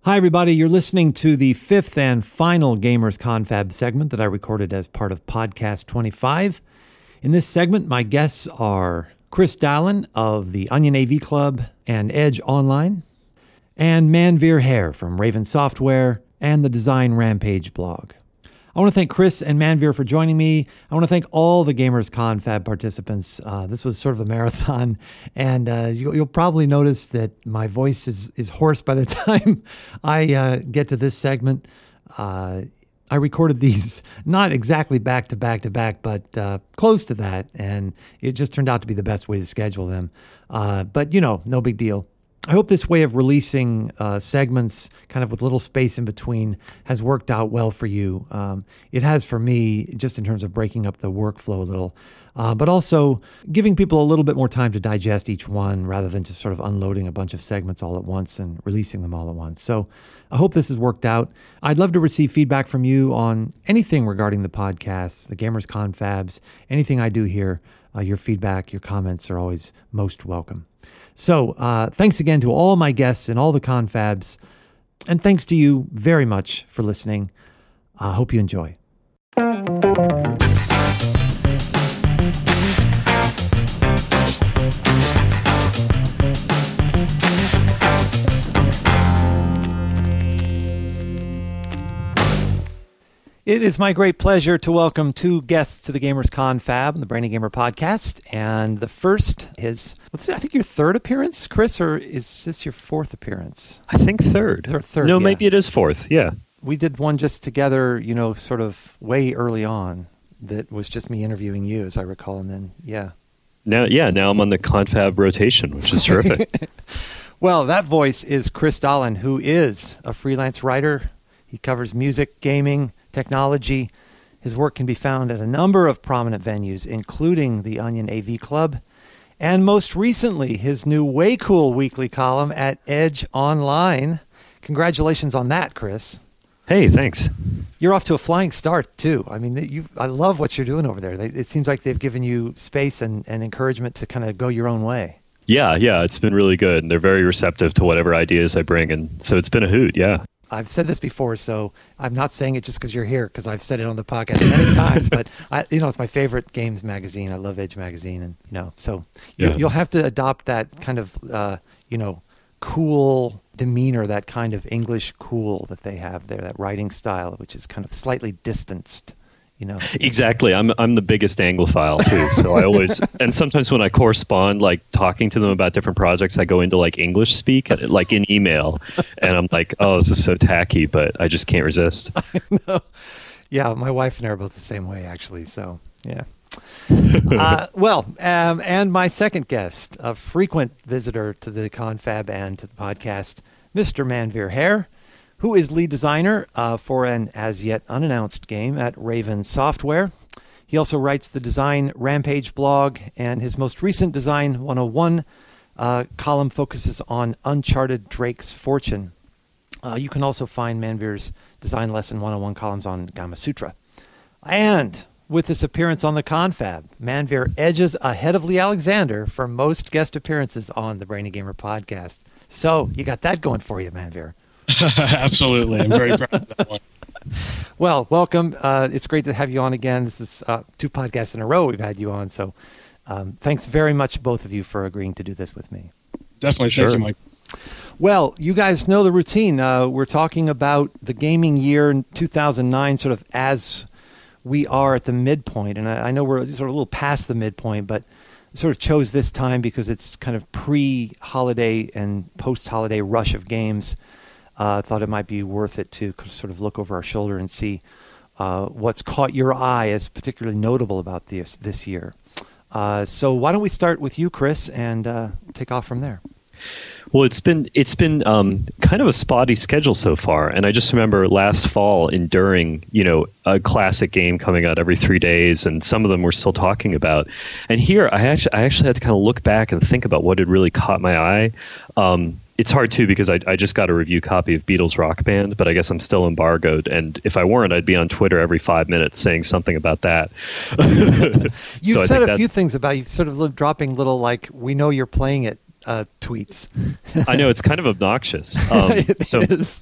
Hi, everybody. You're listening to the fifth and final Gamers Confab segment that I recorded as part of Podcast 25. In this segment, my guests are Chris Dallin of the Onion AV Club and Edge Online, and Manveer Hare from Raven Software and the Design Rampage blog. I want to thank Chris and Manveer for joining me. I want to thank all the Gamers Confab participants. This was sort of a marathon, and you'll probably notice that my voice is hoarse by the time I get to this segment. I recorded these not exactly back to back, but close to that, and it just turned out to be the best way to schedule them. But, no big deal. I hope this way of releasing segments kind of with little space in between has worked out well for you. It has for me, just in terms of breaking up the workflow a little, but also giving people a little bit more time to digest each one rather than just sort of unloading a bunch of segments all at once and releasing them all at once. So I hope this has worked out. I'd love to receive feedback from you on anything regarding the podcast, the Gamers Confabs, anything I do here. Your feedback, your comments are always most welcome. So thanks again to all my guests and all the confabs, and thanks to you very much for listening. I hope you enjoy. It is my great pleasure to welcome two guests to the Gamers Confab, the Brainy Gamer podcast. And the first is, I think your third appearance, Chris, or is this your fourth appearance? I think third. Third, no, yeah. Maybe it is fourth, yeah. We did one just together, sort of way early on that was just me interviewing you, as I recall. And then, Now I'm on the Confab rotation, which is terrific. Well, that voice is Chris Dallin, who is a freelance writer. He covers music, gaming, technology. His work can be found at a number of prominent venues, including the Onion AV Club, and most recently, his new Way Cool weekly column at Edge Online. Congratulations on that, Chris. Hey, thanks. You're off to a flying start, too. I mean, I love what you're doing over there. It seems like they've given you space and encouragement to kind of go your own way. Yeah, it's been really good. And ththey're very receptive to whatever ideas I bring. And so it's been a hoot, yeah. I've said this before, so I'm not saying it just because you're here, because I've said it on the podcast many times. But it's my favorite games magazine. I love Edge magazine, and so you'll have to adopt that kind of cool demeanor, that kind of English cool that they have there, that writing style, which is kind of slightly distanced. Exactly. I'm the biggest Anglophile too, so I always and sometimes when I correspond, like talking to them about different projects, I go into like English speak, like in email, and I'm like, oh, this is so tacky, but I just can't resist. I know. Yeah, my wife and I are both the same way, actually. So yeah. And my second guest, a frequent visitor to the Confab and to the podcast, Mr. Manveer Hare, who is lead designer for an as-yet unannounced game at Raven Software. He also writes the Design Rampage blog, and his most recent Design 101 column focuses on Uncharted Drake's Fortune. You can also find Manveer's Design Lesson 101 columns on Gamasutra. And with this appearance on the Confab, Manveer edges ahead of Lee Alexander for most guest appearances on the Brainy Gamer podcast. So you got that going for you, Manveer. Absolutely. I'm very proud of that one. Well, welcome. It's great to have you on again. This is two podcasts in a row we've had you on. So thanks very much, both of you, for agreeing to do this with me. Definitely. Sure. Thank you, Mike. Well, you guys know the routine. We're talking about the gaming year in 2009, sort of as we are at the midpoint. And I know we're sort of a little past the midpoint, but sort of chose this time because it's kind of pre-holiday and post-holiday rush of games. Thought it might be worth it to sort of look over our shoulder and see what's caught your eye as particularly notable about this year. So why don't we start with you, Chris, and take off from there? Well, it's been kind of a spotty schedule so far, and I just remember last fall enduring, a classic game coming out every 3 days, and some of them we're still talking about. And here, I actually had to kind of look back and think about what had really caught my eye. It's hard too because I just got a review copy of Beatles Rock Band, but I guess I'm still embargoed. And if I weren't, I'd be on Twitter every 5 minutes saying something about that. You've said a few things about you've sort of dropping little like we know you're playing it tweets. I know it's kind of obnoxious. It so is.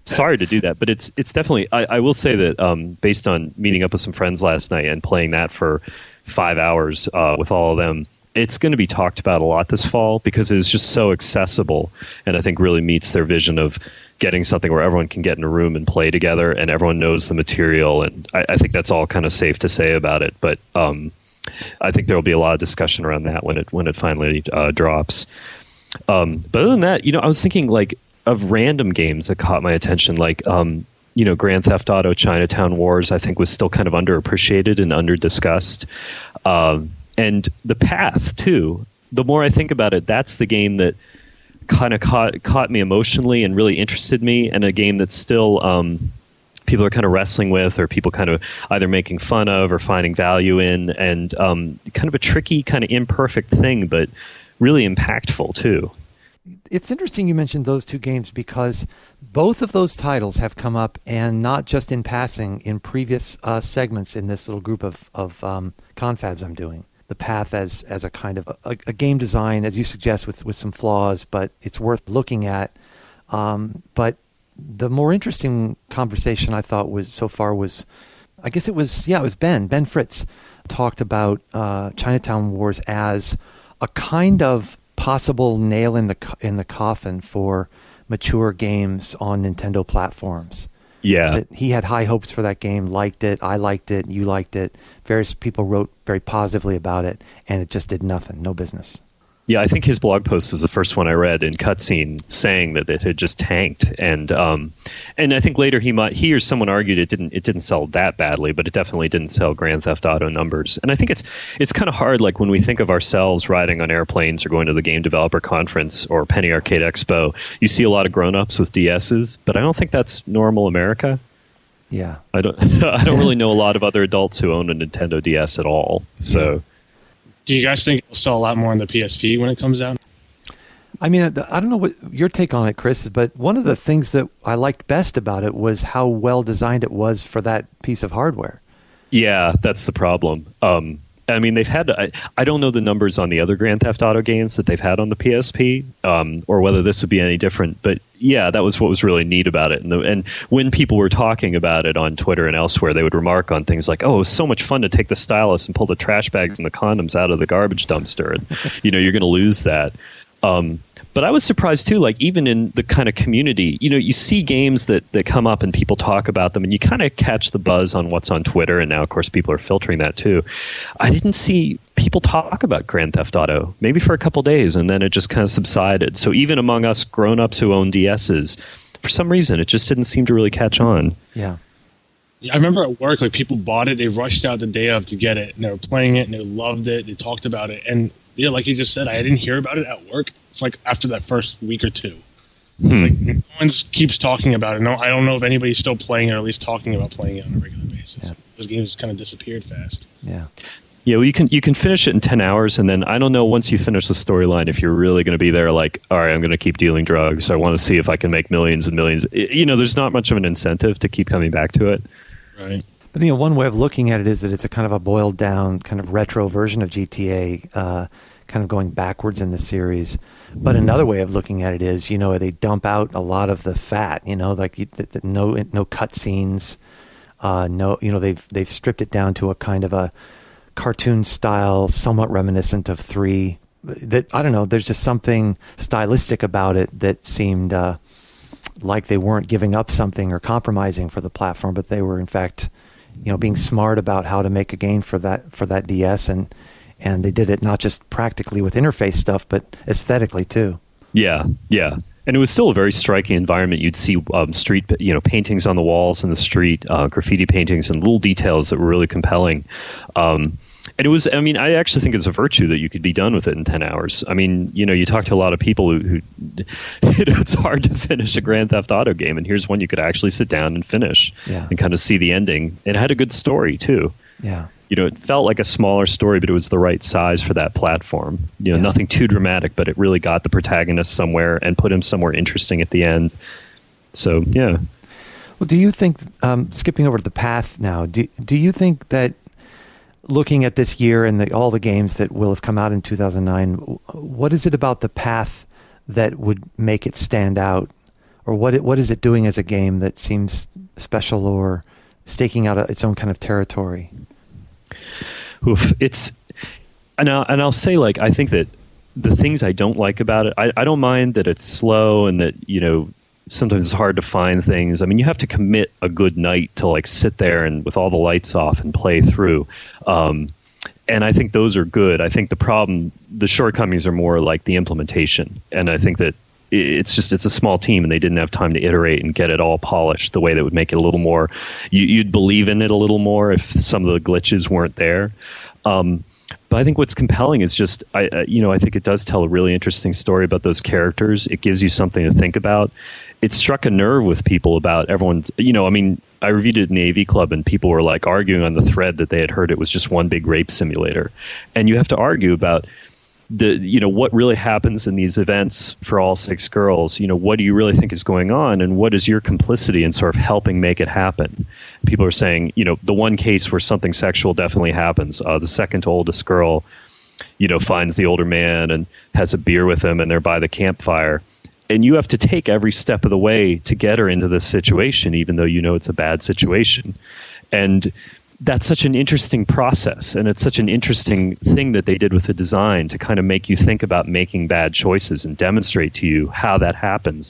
sorry to do that, but it's definitely. I will say that based on meeting up with some friends last night and playing that for 5 hours with all of them, it's going to be talked about a lot this fall because it's just so accessible, and I think really meets their vision of getting something where everyone can get in a room and play together, and everyone knows the material. And I think that's all kind of safe to say about it. But I think there will be a lot of discussion around that when it finally drops. But other than that, I was thinking like of random games that caught my attention, like Grand Theft Auto Chinatown Wars, I think was still kind of underappreciated and under-discussed. And The Path, too. The more I think about it, that's the game that kind of caught me emotionally and really interested me, and a game that still people are kind of wrestling with, or people kind of either making fun of or finding value in, and kind of a tricky, kind of imperfect thing, but really impactful, too. It's interesting you mentioned those two games because both of those titles have come up, and not just in passing, in previous segments in this little group of confabs I'm doing. The Path as a kind of a game design, as you suggest, with some flaws, but it's worth looking at. But the more interesting conversation I thought was Ben Fritz talked about Chinatown Wars as a kind of possible nail in the coffin for mature games on Nintendo platforms. Yeah. He had high hopes for that game, liked it, I liked it, you liked it. Various people wrote very positively about it, and it just did nothing, no business. Yeah, I think his blog post was the first one I read in Cutscene, saying that it had just tanked, and I think later he or someone argued it didn't sell that badly, but it definitely didn't sell Grand Theft Auto numbers. And I think it's kind of hard, like when we think of ourselves riding on airplanes or going to the Game Developer Conference or Penny Arcade Expo, you see a lot of grown-ups with DSs, but I don't think that's normal America. Yeah, I don't really know a lot of other adults who own a Nintendo DS at all. So. Yeah. Do you guys think it'll sell a lot more on the PSP when it comes out? I mean, I don't know what your take on it, Chris, is, but one of the things that I liked best about it was how well designed it was for that piece of hardware. Yeah, that's the problem. I mean, they've had, I don't know the numbers on the other Grand Theft Auto games that they've had on the PSP, or whether this would be any different. But yeah, that was what was really neat about it. And when people were talking about it on Twitter and elsewhere, they would remark on things like, oh, it was so much fun to take the stylus and pull the trash bags and the condoms out of the garbage dumpster. And, you're going to lose that. But I was surprised too, like even in the kind of community, you see games that come up and people talk about them and you kind of catch the buzz on what's on Twitter. And now, of course, people are filtering that too. I didn't see people talk about Grand Theft Auto, maybe for a couple days, and then it just kind of subsided. So even among us grown-ups who own DSs, for some reason, it just didn't seem to really catch on. Yeah. I remember at work, like people bought it, they rushed out the day of to get it, and they were playing it, and they loved it, they talked about it, and yeah, like you just said, I didn't hear about it at work. It's like after that first week or two. Like no one keeps talking about it. No, I don't know if anybody's still playing it or at least talking about playing it on a regular basis. Yeah. Those games kind of disappeared fast. Yeah. Yeah, well, you can finish it in 10 hours, and then I don't know, once you finish the storyline, if you're really going to be there like, all right, I'm going to keep dealing drugs. I want to see if I can make millions and millions. There's not much of an incentive to keep coming back to it. Right. But one way of looking at it is that it's a kind of a boiled down, kind of retro version of GTA, kind of going backwards in the series. But another way of looking at it is, they dump out a lot of the fat. Like no cut scenes, they've stripped it down to a kind of a cartoon style, somewhat reminiscent of 3. That I don't know. There's just something stylistic about it that seemed like they weren't giving up something or compromising for the platform, but they were in fact, being smart about how to make a game for that DS, and they did it not just practically with interface stuff, but aesthetically too. Yeah. And it was still a very striking environment. You'd see street, paintings on the walls in the street, graffiti paintings, and little details that were really compelling. And it was, I actually think it's a virtue that you could be done with it in 10 hours. You talk to a lot of people who it's hard to finish a Grand Theft Auto game, and here's one you could actually sit down and finish and kind of see the ending. It had a good story, too. Yeah. It felt like a smaller story, but it was the right size for that platform. Nothing too dramatic, but it really got the protagonist somewhere and put him somewhere interesting at the end. So, yeah. Well, do you think, skipping over to The Path now, do you think that looking at this year and all the games that will have come out in 2009, what is it about The Path that would make it stand out? what is it doing as a game that seems special or staking out its own kind of territory? Oof, and I'll say, like, I think that the things I don't like about it, I don't mind that it's slow and that, sometimes it's hard to find things. I mean, you have to commit a good night to, like, sit there and with all the lights off and play through. And I think those are good. I think the shortcomings are more like the implementation. And I think that it's a small team and they didn't have time to iterate and get it all polished the way that would make it a little more, you'd believe in it a little more if some of the glitches weren't there. But I think what's compelling is just, I think it does tell a really interesting story about those characters. It gives you something to think about. It struck a nerve with people about everyone's, I reviewed it in the AV Club and people were like arguing on the thread that they had heard it was just one big rape simulator. And you have to argue about what really happens in these events for all 6 girls. What do you really think is going on, and what is your complicity in sort of helping make it happen? People are saying, the one case where something sexual definitely happens, the second oldest girl, finds the older man and has a beer with him and they're by the campfire. And you have to take every step of the way to get her into this situation, even though it's a bad situation. And that's such an interesting process, and it's such an interesting thing that they did with the design to kind of make you think about making bad choices and demonstrate to you how that happens.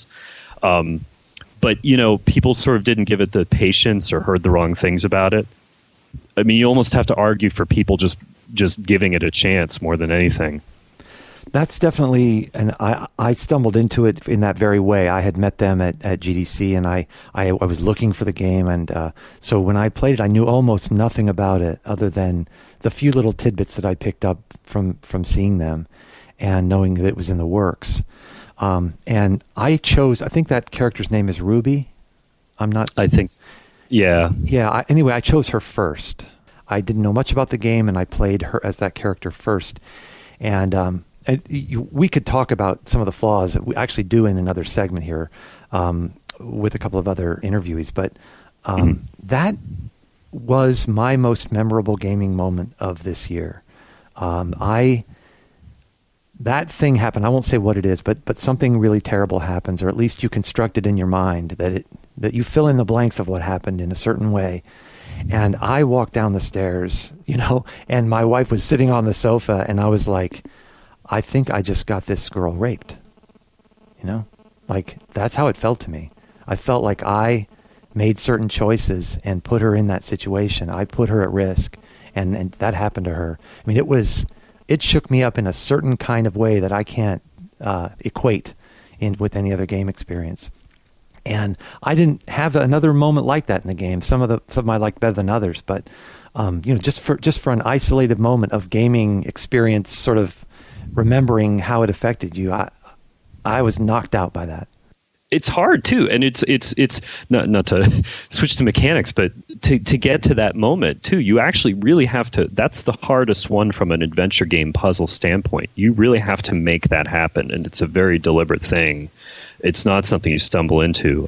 But, people sort of didn't give it the patience or heard the wrong things about it. I mean, you almost have to argue for people just giving it a chance more than anything. That's definitely, and I stumbled into it in that very way. I had met them at GDC, and I was looking for the game, and so when I played it, I knew almost nothing about it other than the few little tidbits that I picked up from seeing them and knowing that it was in the works. And I think that character's name is Ruby. I think, yeah. Yeah, anyway, I chose her first. I didn't know much about the game, and I played her as that character first. And we could talk about some of the flaws that we actually do in another segment here with a couple of other interviewees. But that was my most memorable gaming moment of this year. That thing happened. I won't say what it is, but something really terrible happens, or at least you construct it in your mind that you fill in the blanks of what happened in a certain way. And I walked down the stairs, and my wife was sitting on the sofa, and I was like, I think I just got this girl raped. Like, that's how it felt to me. I felt like I made certain choices and put her in that situation. I put her at risk, and that happened to her. I mean, it shook me up in a certain kind of way that I can't equate with any other game experience. And I didn't have another moment like that in the game. Some of them I liked better than others, but just for an isolated moment of gaming experience, sort of remembering how it affected you, I was knocked out by that. It's hard too, and it's not to switch to mechanics, but to get to that moment too, you actually really have to. That's the hardest one from an adventure game puzzle standpoint. You really have to make that happen, and it's a very deliberate thing. It's not something you stumble into.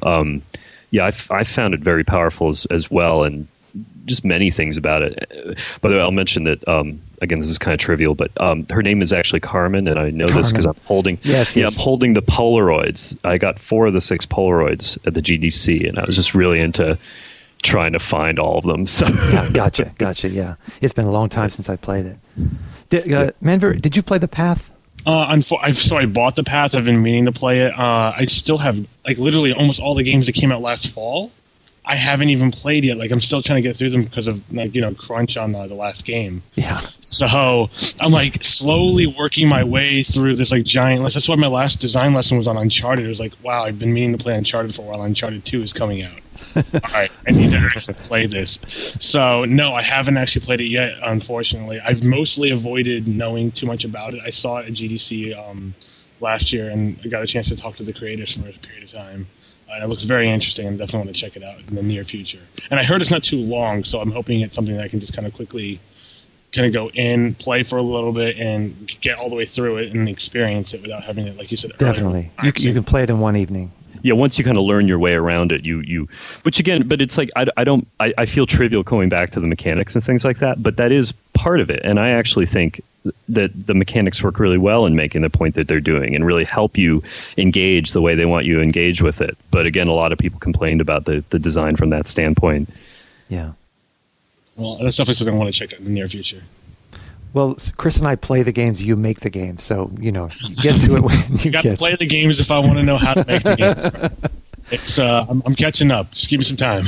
I found it very powerful as well, and just many things about it. By the way, I'll mention that, again, this is kind of trivial, but her name is actually Carmen, and I know this because I'm holding I'm holding the Polaroids. I got 4 of the 6 Polaroids at the GDC, and I was just really into trying to find all of them. So yeah, gotcha. Yeah, it's been a long time since I played it. Manver, did you play The Path? I bought The Path. I've been meaning to play it. I still have literally almost all the games that came out last fall. I haven't even played yet. I'm still trying to get through them because of crunch on the last game. Yeah. So I'm slowly working my way through this giant list. That's why my last design lesson was on Uncharted. It was wow, I've been meaning to play Uncharted for a while. Uncharted 2 is coming out. All right, I need to actually play this. So no, I haven't actually played it yet. Unfortunately, I've mostly avoided knowing too much about it. I saw it at GDC last year, and I got a chance to talk to the creators for a period of time. It looks very interesting, and definitely want to check it out in the near future. And I heard it's not too long, so I'm hoping it's something that I can just kind of quickly go in, play for a little bit, and get all the way through it and experience it without having it, like you said. Definitely. You can play it in one evening. Yeah, once you kind of learn your way around it, which again, but it's I feel trivial going back to the mechanics and things like that, but that is part of it. And I actually think that the mechanics work really well in making the point that they're doing and really help you engage the way they want you to engage with it. But again, a lot of people complained about the design from that standpoint. Yeah. Well, that's definitely something I want to check out in the near future. Well, Chris and I play the games, you make the games. So, get to it when you got to play the games if I want to know how to make the games. It's I'm catching up. Just give me some time.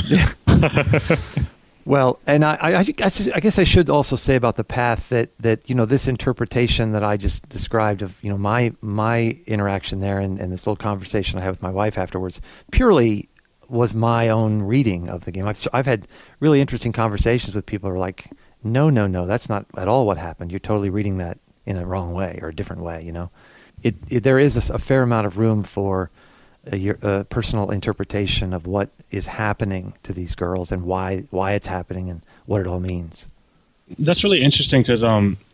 Well, and I guess I should also say about the path that this interpretation that I just described of my interaction there and this little conversation I had with my wife afterwards purely was my own reading of the game. I've had really interesting conversations with people who are like, no, that's not at all what happened. You're totally reading that in a wrong way or a different way. There is a fair amount of room for your personal interpretation of what is happening to these girls and why it's happening and what it all means. That's really interesting because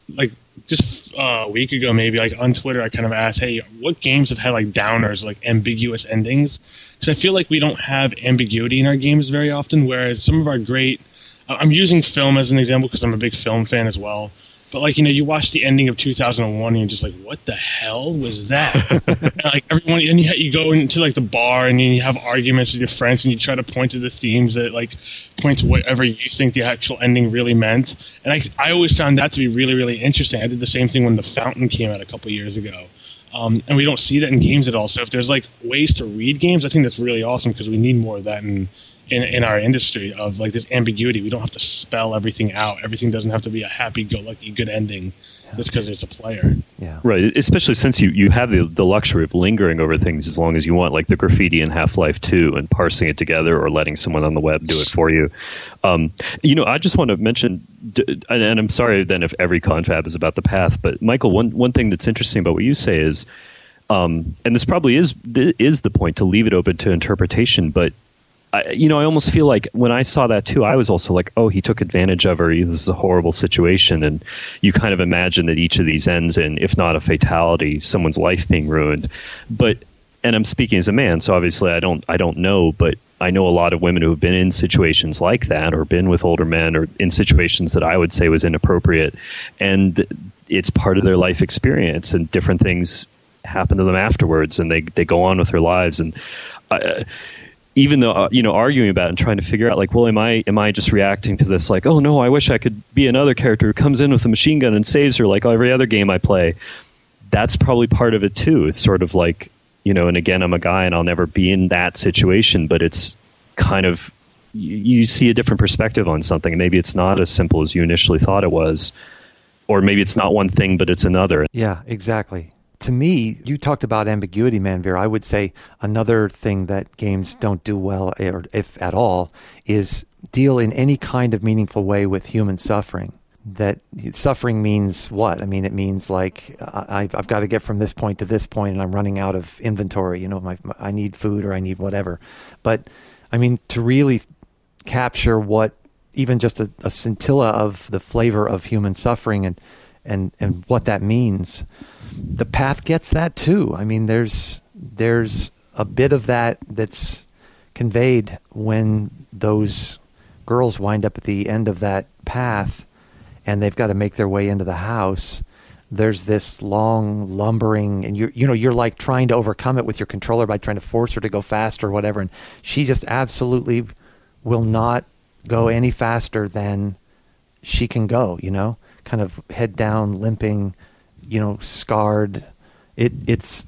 just a week ago maybe on Twitter I kind of asked, hey, what games have had downers, ambiguous endings? Because I feel like we don't have ambiguity in our games very often, whereas some of our great, I'm using film as an example because I'm a big film fan as well. But you watch the ending of 2001 and you're just like, what the hell was that? And, everyone, and you go into the bar and you have arguments with your friends and you try to point to the themes that point to whatever you think the actual ending really meant. And I always found that to be really, really interesting. I did the same thing when The Fountain came out a couple years ago. And we don't see that in games at all. So if there's ways to read games, I think that's really awesome because we need more of that in our industry of this ambiguity. We don't have to spell everything out. Everything doesn't have to be a happy-go-lucky good ending just because there's a player. Yeah. Right. Especially since you have the luxury of lingering over things as long as you want, like the graffiti in Half-Life 2 and parsing it together or letting someone on the web do it for you. I just want to mention, and I'm sorry then if every confab is about the path, but Michael, one thing that's interesting about what you say is, and this probably is the point, to leave it open to interpretation, but I almost feel like when I saw that too, I was also like, oh, he took advantage of her. This is a horrible situation. And you kind of imagine that each of these ends in, if not a fatality, someone's life being ruined. And I'm speaking as a man, so obviously I don't know, but I know a lot of women who have been in situations like that or been with older men or in situations that I would say was inappropriate. And it's part of their life experience and different things happen to them afterwards and they go on with their lives. And even though arguing about it and trying to figure out well, am I just reacting to this oh no, I wish I could be another character who comes in with a machine gun and saves her like every other game I play. That's probably part of it too. It's sort of and again, I'm a guy and I'll never be in that situation, but it's kind of you see a different perspective on something. Maybe it's not as simple as you initially thought it was, or maybe it's not one thing but it's another. Yeah, exactly. To me, you talked about ambiguity, Manveer. I would say another thing that games don't do well, or if at all, is deal in any kind of meaningful way with human suffering. That suffering means what? I mean, it means I've got to get from this point to this point, and I'm running out of inventory. I need food or I need whatever. But I mean, to really capture what even just a scintilla of the flavor of human suffering and what that means. The path gets that too. I mean, there's a bit of that's conveyed when those girls wind up at the end of that path and they've got to make their way into the house. There's this long lumbering, and you're trying to overcome it with your controller by trying to force her to go faster or whatever, and she just absolutely will not go any faster than she can go. Kind of head down, limping, scarred. It's.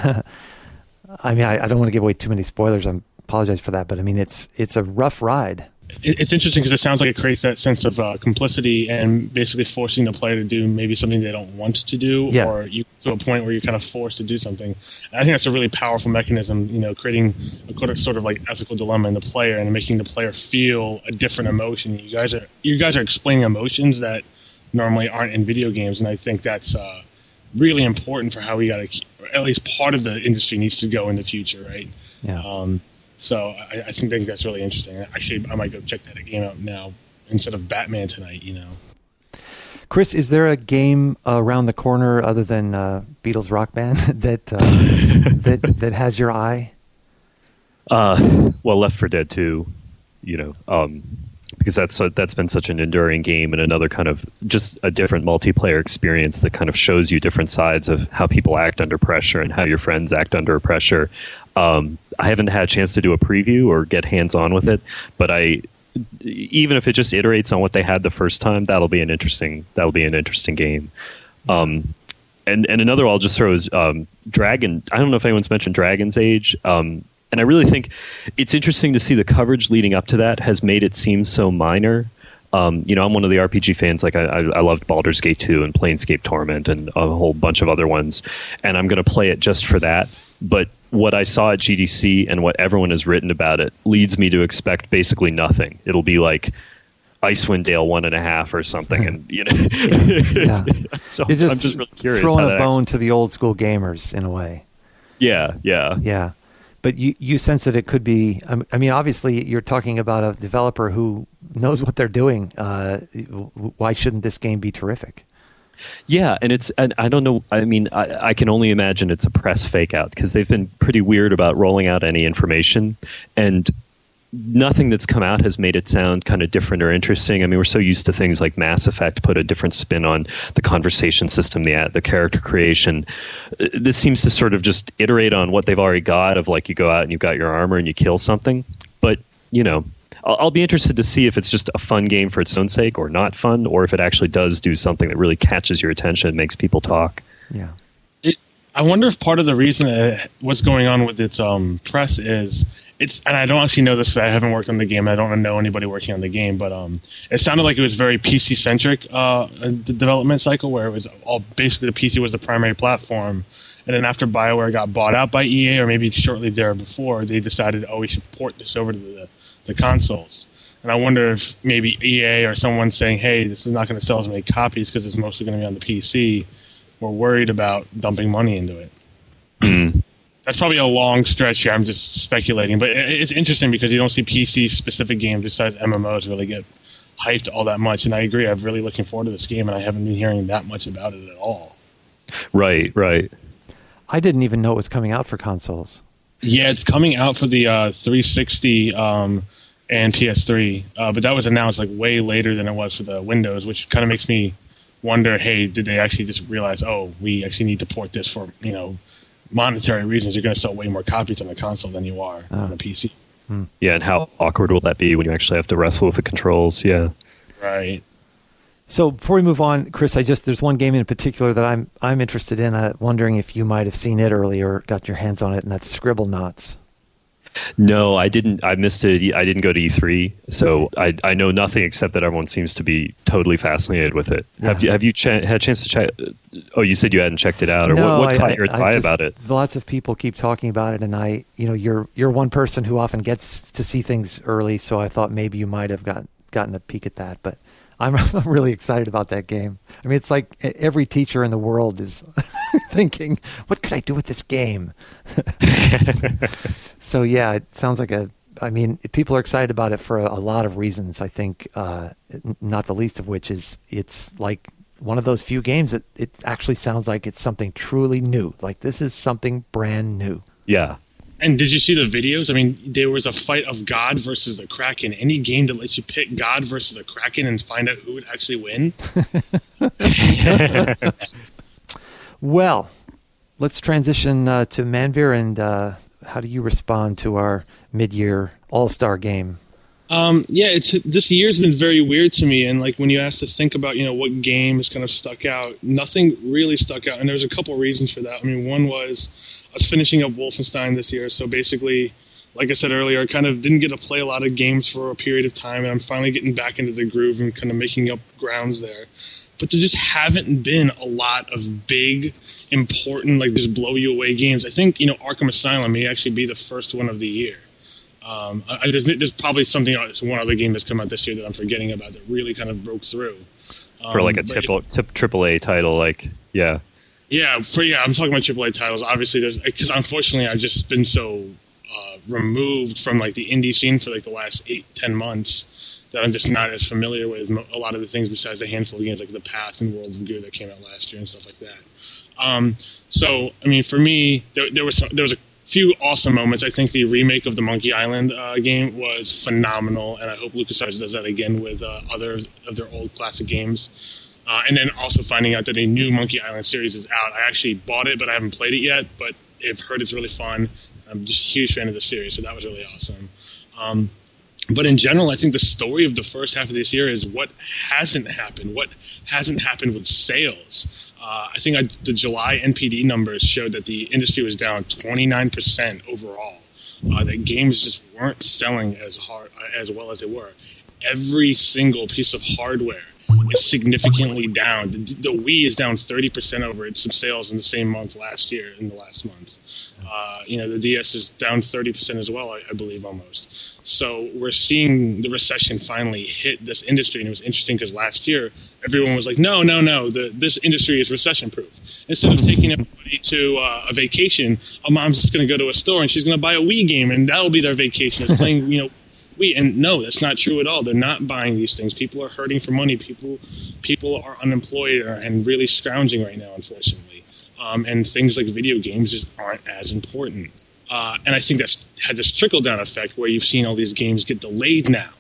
I mean, I don't want to give away too many spoilers. I apologize for that, but I mean, it's a rough ride. It's interesting because it sounds like it creates that sense of complicity and basically forcing the player to do maybe something they don't want to do, or you to a point where you're kind of forced to do something. And I think that's a really powerful mechanism, creating a sort of ethical dilemma in the player and making the player feel a different emotion. You guys are explaining emotions that normally aren't in video games, and I think that's really important for how we got to, or at least part of the industry needs to go in the future, right? Yeah. So I think that's really interesting. Actually, I might go check that game out now instead of Batman tonight, Chris, is there a game around the corner other than Beatles Rock Band that has your eye? Well, Left 4 Dead 2, because that's been such an enduring game, and another kind of just a different multiplayer experience that kind of shows you different sides of how people act under pressure and how your friends act under pressure. I haven't had a chance to do a preview or get hands-on with it, but even if it just iterates on what they had the first time, that'll be an interesting game. And another I'll just throw is Dragon. I don't know if anyone's mentioned Dragon's Age. And I really think it's interesting to see the coverage leading up to that has made it seem so minor. I'm one of the RPG fans. Like I loved Baldur's Gate 2 and Planescape Torment and a whole bunch of other ones. And I'm going to play it just for that. But what I saw at GDC and what everyone has written about it leads me to expect basically nothing. It'll be like Icewind Dale 1.5 or something. And, Yeah. So I'm just really curious. Throwing a bone to the old school gamers in a way. Yeah. But you sense that it could be. I mean, obviously, you're talking about a developer who knows what they're doing. Why shouldn't this game be terrific? Yeah, and I don't know. I mean, I can only imagine it's a press fake out because they've been pretty weird about rolling out any information, and nothing that's come out has made it sound kind of different or interesting. I mean, we're so used to things like Mass Effect put a different spin on the conversation system, the character creation. This seems to sort of just iterate on what they've already got of like you go out and you've got your armor and you kill something. But, I'll be interested to see if it's just a fun game for its own sake or not fun, or if it actually does do something that really catches your attention and makes people talk. Yeah. I wonder if part of the reason what's going on with its press is and I don't actually know this because I haven't worked on the game. I don't know anybody working on the game, but it sounded like it was very PC centric development cycle, where it was all basically the PC was the primary platform, and then after BioWare got bought out by EA, or maybe shortly there before, they decided, we should port this over to the consoles. And I wonder if maybe EA or someone saying, hey, this is not going to sell as many copies because it's mostly going to be on the PC. We're worried about dumping money into it. That's probably a long stretch here. I'm just speculating. But it's interesting because you don't see PC-specific games besides MMOs really get hyped all that much. And I agree. I'm really looking forward to this game, and I haven't been hearing that much about it at all. Right. I didn't even know it was coming out for consoles. Yeah, it's coming out for the 360 and PS3. But that was announced like way later than it was for the Windows, which kind of makes me wonder, hey, did they actually just realize, we actually need to port this for, monetary reasons? You're going to sell way more copies on the console than you are on a PC. Yeah, and how awkward will that be when you actually have to wrestle with the controls? Yeah. Right. So before we move on, Chris, there's one game in particular that I'm interested in. Wondering if you might have seen it earlier, got your hands on it, and that's Scribblenauts. No, I didn't. I missed it. I didn't go to E3, so I know nothing except that everyone seems to be totally fascinated with it. Yeah. Have you had a chance to check? Oh, you said you hadn't checked it out, or no, what caught your eye about it? Lots of people keep talking about it, and you're one person who often gets to see things early, so I thought maybe you might have gotten a peek at that, but I'm really excited about that game. I mean, it's like every teacher in the world is thinking, what could I do with this game? So, yeah, it sounds like people are excited about it for a lot of reasons, I think, not the least of which is it's like one of those few games that it actually sounds like it's something truly new. Like, this is something brand new. Yeah. And did you see the videos? I mean, there was a fight of God versus the Kraken. Any game that lets you pick God versus a Kraken and find out who would actually win? Well, let's transition to Manveer, and how do you respond to our mid-year all-star game? This year's been very weird to me, and like when you asked to think about, what game has kind of stuck out, nothing really stuck out, and there's a couple reasons for that. I mean, one was I was finishing up Wolfenstein this year, so basically, like I said earlier, I kind of didn't get to play a lot of games for a period of time, and I'm finally getting back into the groove and kind of making up grounds there. But there just haven't been a lot of big, important, like just blow you away games. I think, Arkham Asylum may actually be the first one of the year. There's probably one other game that's come out this year that I'm forgetting about that really kind of broke through. For like a AAA title, like, yeah. Yeah, I'm talking about AAA titles. Obviously, because unfortunately I've just been so removed from like the indie scene for like the last 8-10 months that I'm just not as familiar with a lot of the things besides a handful of games like The Path and World of Goo that came out last year and stuff like that. So, I mean, for me, there was a few awesome moments. I think the remake of the Monkey Island game was phenomenal, and I hope LucasArts does that again with other of their old classic games. And then also finding out that a new Monkey Island series is out. I actually bought it, but I haven't played it yet, but I've heard it's really fun. I'm just a huge fan of the series, so that was really awesome. But in general, I think the story of the first half of this year is what hasn't happened. What hasn't happened with sales. I think the July NPD numbers showed that the industry was down 29% overall. That games just weren't selling as well as they were. Every single piece of hardware is significantly down. The Wii is down 30% over its sales in the same month last year, in the last month. The DS is down 30% as well, I believe, almost. So we're seeing the recession finally hit this industry, and it was interesting because last year everyone was like, no, this industry is recession-proof. Instead of taking everybody to a vacation, a mom's just going to go to a store and she's going to buy a Wii game, and that'll be their vacation. It's playing, Wii. And no, that's not true at all. They're not buying these things. People are hurting for money. People are unemployed and really scrounging right now, unfortunately. And things like video games just aren't as important. And I think that's had this trickle-down effect where you've seen all these games get delayed now.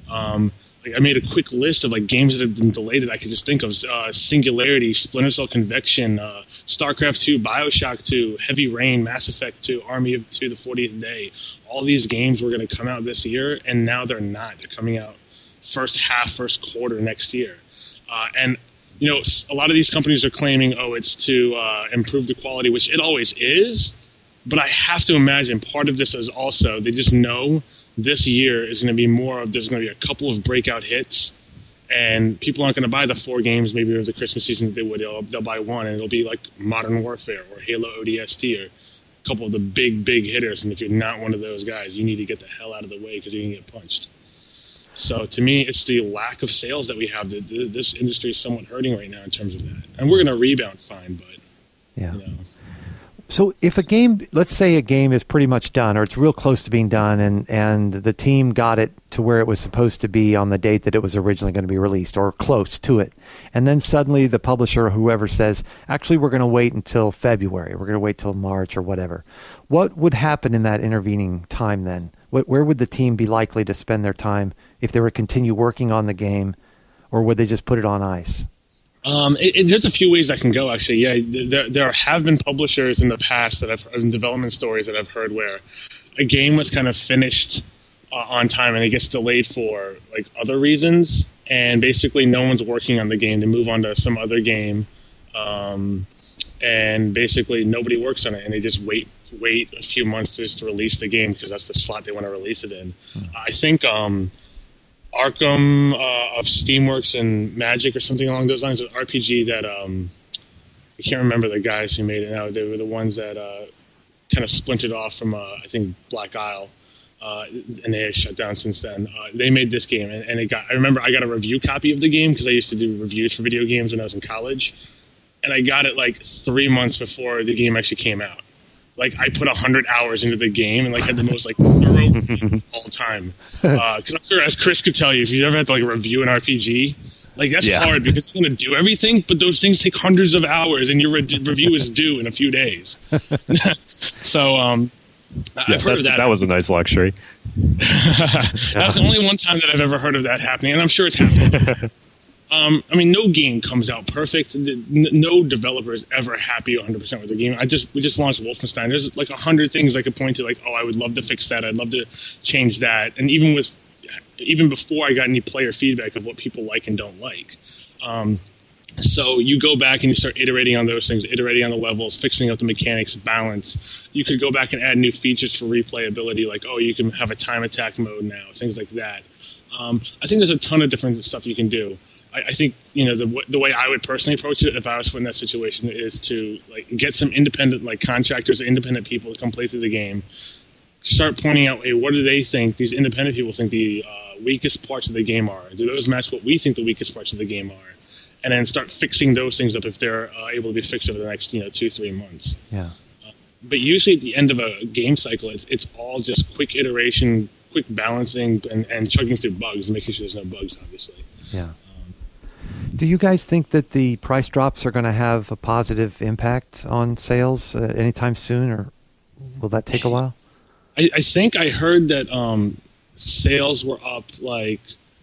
I made a quick list of games that have been delayed that I could just think of: Singularity, Splinter Cell Conviction, StarCraft 2, BioShock 2, Heavy Rain, Mass Effect 2, Army of 2, The 40th Day. All these games were going to come out this year, and now they're not. They're coming out first quarter next year. And a lot of these companies are claiming, it's to improve the quality, which it always is. But I have to imagine part of this is also they just know this year is going to be there's going to be a couple of breakout hits, and people aren't going to buy the 4 games maybe of the Christmas season that they would. They'll buy one, and it'll be like Modern Warfare or Halo ODST or a couple of the big hitters. And if you're not one of those guys, you need to get the hell out of the way because you're going to get punched. So to me, it's the lack of sales that we have. This industry is somewhat hurting right now in terms of that. And we're going to rebound fine, but yeah. So if let's say a game is pretty much done or it's real close to being done and the team got it to where it was supposed to be on the date that it was originally going to be released or close to it, and then suddenly the publisher or whoever says, actually, we're going to wait until February, we're going to wait till March or whatever, what would happen in that intervening time then? Where would the team be likely to spend their time if they were to continue working on the game, or would they just put it on ice? There's a few ways that can go, actually. Yeah, there have been publishers in the past in development stories that I've heard where a game was kind of finished on time and it gets delayed for other reasons, and basically no one's working on the game. They move on to some other game, and basically nobody works on it, and they just wait a few months just to release the game because that's the slot they want to release it in. I think Arkham of Steamworks and Magic or something along those lines, an RPG that I can't remember the guys who made it now. They were the ones that kind of splintered off from I think Black Isle, and they had shut down since then. They made this game, and I remember I got a review copy of the game because I used to do reviews for video games when I was in college, and I got it 3 months before the game actually came out. I put 100 hours into the game and had the most thorough review of all time. Because I'm sure, as Chris could tell you, if you ever had to review an RPG, that's hard because you're going to do everything, but those things take hundreds of hours, and your review is due in a few days. So I've heard of that. That was a nice luxury. That was the only one time that I've ever heard of that happening, and I'm sure it's happening. No game comes out perfect. No developer is ever happy 100% with their game. We just launched Wolfenstein. There's 100 things I could point to, I would love to fix that. I'd love to change that. And even before I got any player feedback of what people like and don't like. So you go back and you start iterating on those things, iterating on the levels, fixing up the mechanics, balance. You could go back and add new features for replayability, you can have a time attack mode now, things like that. I think there's a ton of different stuff you can do. I think the way I would personally approach it if I was put in that situation is to get some independent contractors, independent people to come play through the game. Start pointing out, hey, what do they think? These independent people think the weakest parts of the game are. Do those match what we think the weakest parts of the game are? And then start fixing those things up if they're able to be fixed over the next 2-3 months. Yeah. But usually at the end of a game cycle, it's all just quick iteration, quick balancing, and chugging through bugs, and making sure there's no bugs, obviously. Yeah. Do you guys think that the price drops are going to have a positive impact on sales anytime soon, or Will that take a while? I think I heard that sales were up like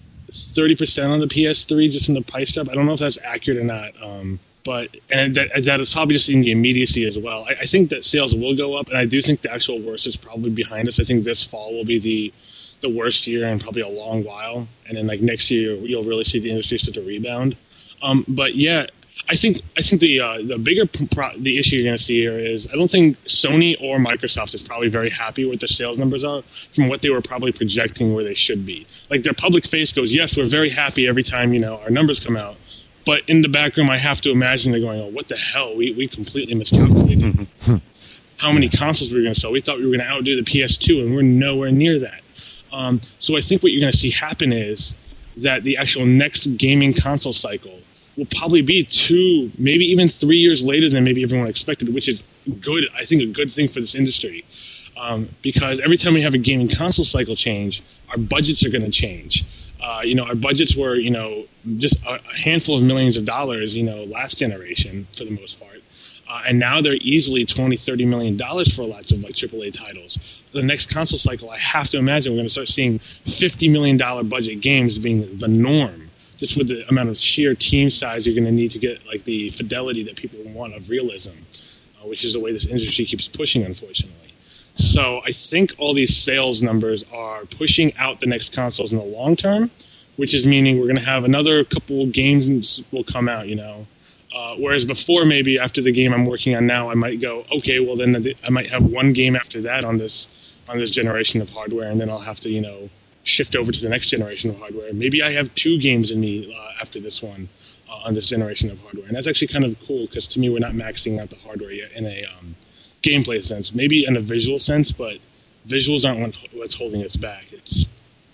30% on the PS3 just in the price drop. I don't know if that's accurate or not, but that is probably just in the immediacy as well. I think that sales will go up, and I do think the actual worst is probably behind us. I think this fall will be the worst year in probably a long while, and then like next year you'll really see the industry start to rebound. But yeah, I think the bigger the issue you're going to see here is I don't think Sony or Microsoft is probably very happy with the sales numbers are from what they were probably projecting where they should be. Like their public face goes, yes, we're very happy every time our numbers come out, but in the back room I have to imagine they're going, oh, what the hell? We completely miscalculated how many consoles we were going to sell. We thought we were going to outdo the PS2, and we're nowhere near that. So I think what you're going to see happen is that the actual next gaming console cycle will probably be 2, maybe even 3 years later than maybe everyone expected, which is good. I think a good thing for this industry, because every time we have a gaming console cycle change, our budgets are going to change. Our budgets were, just a handful of millions of dollars, last generation for the most part. And now they're easily $20-30 million for lots of like AAA titles. The next console cycle, I have to imagine we're going to start seeing $50 million budget games being the norm, just with the amount of sheer team size you're going to need to get like the fidelity that people want of realism, which is the way this industry keeps pushing, unfortunately. So I think all these sales numbers are pushing out the next consoles in the long term, which is meaning we're going to have another couple games will come out, whereas before, maybe after the game I'm working on now, I might go, okay, well then I might have one game after that on this generation of hardware, and then I'll have to, shift over to the next generation of hardware. Maybe I have 2 games in me after this one on this generation of hardware, and that's actually kind of cool because to me we're not maxing out the hardware yet in a gameplay sense, maybe in a visual sense, but visuals aren't what's holding us back. It's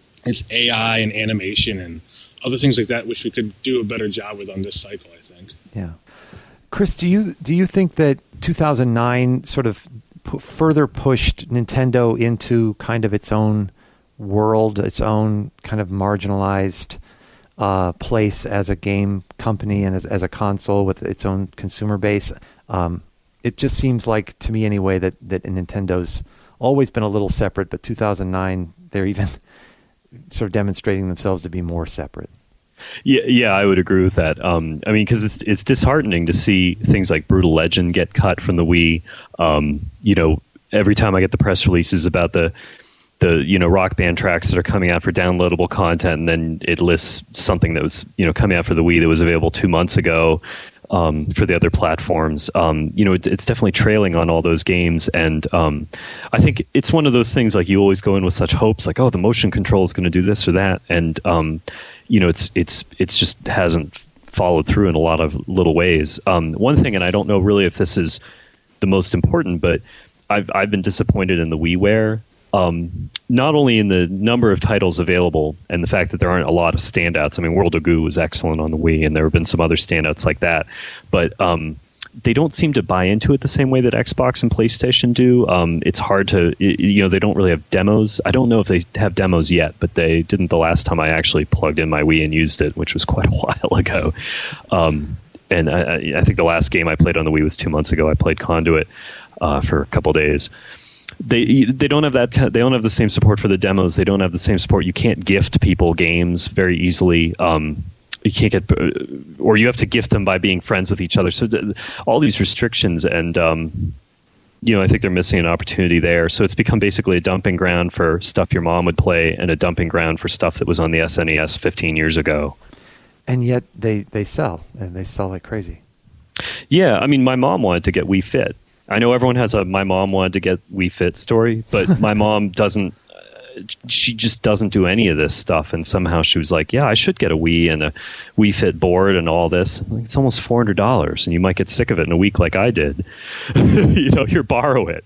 AI and animation and other things like that, which we could do a better job with on this cycle, I think. Yeah. Chris, do you think that 2009 sort of further pushed Nintendo into kind of its own world, its own kind of marginalized place as a game company and as a console with its own consumer base? It just seems like, to me anyway, that Nintendo's always been a little separate, but 2009, they're even sort of demonstrating themselves to be more separate. Yeah, I would agree with that. Because it's disheartening to see things like Brutal Legend get cut from the Wii. Every time I get the press releases about the Rock Band tracks that are coming out for downloadable content, and then it lists something that was coming out for the Wii that was available 2 months ago for the other platforms. It's definitely trailing on all those games, and I think it's one of those things like you always go in with such hopes, like, oh, the motion control is going to do this or that, and it's just hasn't followed through in a lot of little ways. One thing, and I don't know really if this is the most important, but I've been disappointed in the WiiWare. Not only in the number of titles available and the fact that there aren't a lot of standouts. I mean, World of Goo was excellent on the Wii, and there have been some other standouts like that. But they don't seem to buy into it the same way that Xbox and PlayStation do. It's hard to, they don't really have demos. I don't know if they have demos yet, but they didn't the last time I actually plugged in my Wii and used it, which was quite a while ago. And I think the last game I played on the Wii was 2 months ago. I played Conduit for a couple days. They don't have that. They don't have the same support for the demos. They don't have the same support. You can't gift people games very easily. You can't get, or you have to gift them by being friends with each other. So all these restrictions, and I think they're missing an opportunity there. So it's become basically a dumping ground for stuff your mom would play, and a dumping ground for stuff that was on the SNES 15 years ago. And yet they sell, and they sell like crazy. Yeah, I mean, my mom wanted to get Wii Fit. I know everyone has a my mom wanted to get Wii Fit story, but my mom doesn't. She just doesn't do any of this stuff, and somehow she was like, "Yeah, I should get a Wii and a Wii Fit board and all this. It's almost $400, and you might get sick of it in a week, like I did. You borrow it."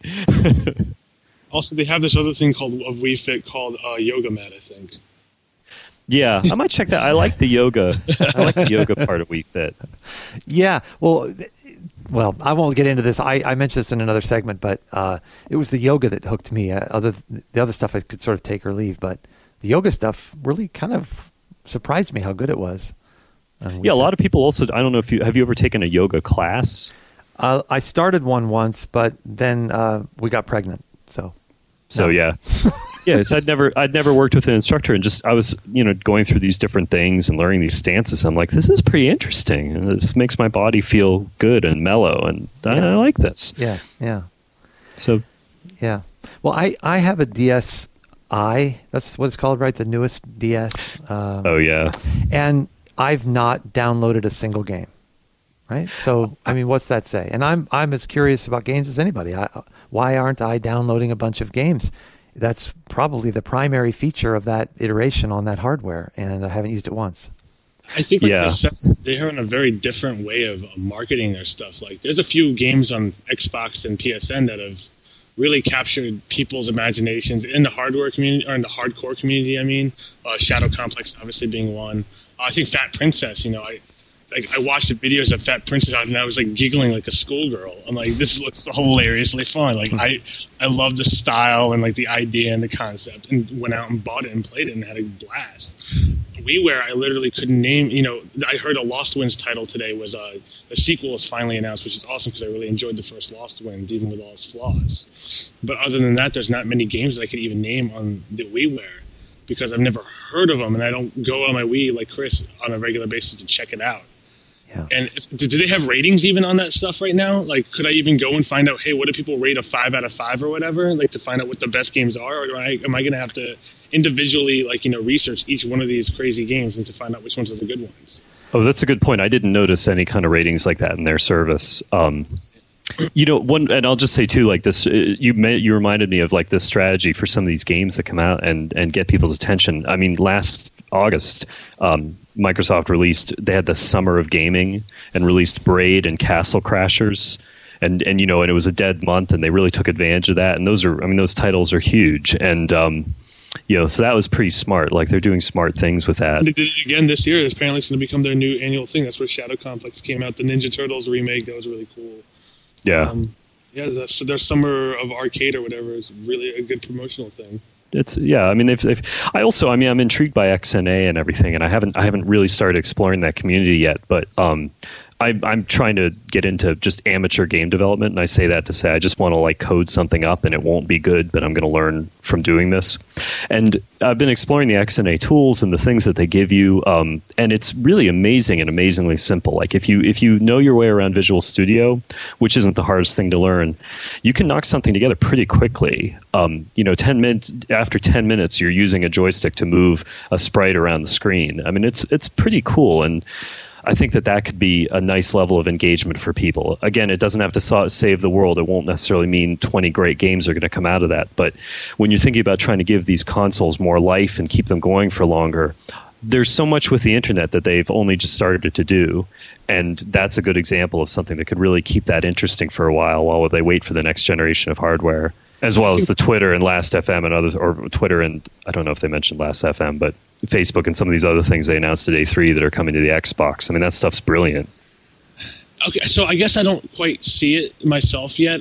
Also, they have this other thing called a Wii Fit called Yoga Mat, I think. Yeah, I might check that. I like the yoga. I like the yoga part of Wii Fit. Yeah, well, I won't get into this. I mentioned this in another segment, but it was the yoga that hooked me. The other stuff I could sort of take or leave, but the yoga stuff really kind of surprised me how good it was. Yeah, a lot of people also. I don't know if have you ever taken a yoga class? I started one once, but then we got pregnant. So yeah. Yeah, I'd never worked with an instructor, and just I was going through these different things and learning these stances. I'm like, this is pretty interesting, and this makes my body feel good and mellow, and I like this. Yeah. So, yeah. Well, I have a DSi. That's what it's called, right? The newest DS. Oh yeah. And I've not downloaded a single game. Right. So I mean, what's that say? And I'm as curious about games as anybody. Why aren't I downloading a bunch of games? That's probably the primary feature of that iteration on that hardware, and I haven't used it once. I think they're in a very different way of marketing their stuff. Like, there's a few games on Xbox and PSN that have really captured people's imaginations in the hardware community, or in the hardcore community. I mean, Shadow Complex obviously being one. I think Fat Princess. I watched the videos of Fat Princess and I was like giggling like a schoolgirl. I'm like, this looks hilariously fun. Like I love the style and like the idea and the concept, and went out and bought it and played it and had a blast. WiiWare, I literally couldn't name. I heard a Lost Winds title today was a sequel was finally announced, which is awesome because I really enjoyed the first Lost Winds, even with all its flaws. But other than that, there's not many games that I could even name on the WiiWare, because I've never heard of them, and I don't go on my Wii like Chris on a regular basis to check it out. Yeah. And do they have ratings even on that stuff right now? Like, could I even go and find out, hey, what do people rate a 5 out of 5 or whatever? Like, to find out what the best games are? Or am I going to have to individually, research each one of these crazy games and to find out which ones are the good ones? Oh, that's a good point. I didn't notice any kind of ratings like that in their service. And I'll just say too, like this, you reminded me of like this strategy for some of these games that come out and get people's attention. I mean, last August, Microsoft they had the Summer of Gaming and released Braid and Castle Crashers. And and it was a dead month, and they really took advantage of that. And those titles are huge. And, so that was pretty smart. Like, they're doing smart things with that. And they did it again this year. Apparently it's going to become their new annual thing. That's where Shadow Complex came out. The Ninja Turtles remake, that was really cool. Yeah. So their Summer of Arcade or whatever is really a good promotional thing. I'm intrigued by XNA and everything, and I haven't really started exploring that community yet, but I'm trying to get into just amateur game development, and I say that to say I just want to like code something up, and it won't be good, but I'm going to learn from doing this. And I've been exploring the XNA tools and the things that they give you, and it's really amazing and amazingly simple. Like if you know your way around Visual Studio, which isn't the hardest thing to learn, you can knock something together pretty quickly. 10 minutes after 10 minutes, you're using a joystick to move a sprite around the screen. I mean, it's pretty cool, and I think that could be a nice level of engagement for people. Again, it doesn't have to save the world. It won't necessarily mean 20 great games are going to come out of that. But when you're thinking about trying to give these consoles more life and keep them going for longer, there's so much with the internet that they've only just started to do. And that's a good example of something that could really keep that interesting for a while they wait for the next generation of hardware. As well as the Twitter and Last.fm and others, or Twitter and I don't know if they mentioned Last.fm, but Facebook and some of these other things they announced at A3 that are coming to the Xbox. I mean, that stuff's brilliant. Okay, so I guess I don't quite see it myself yet.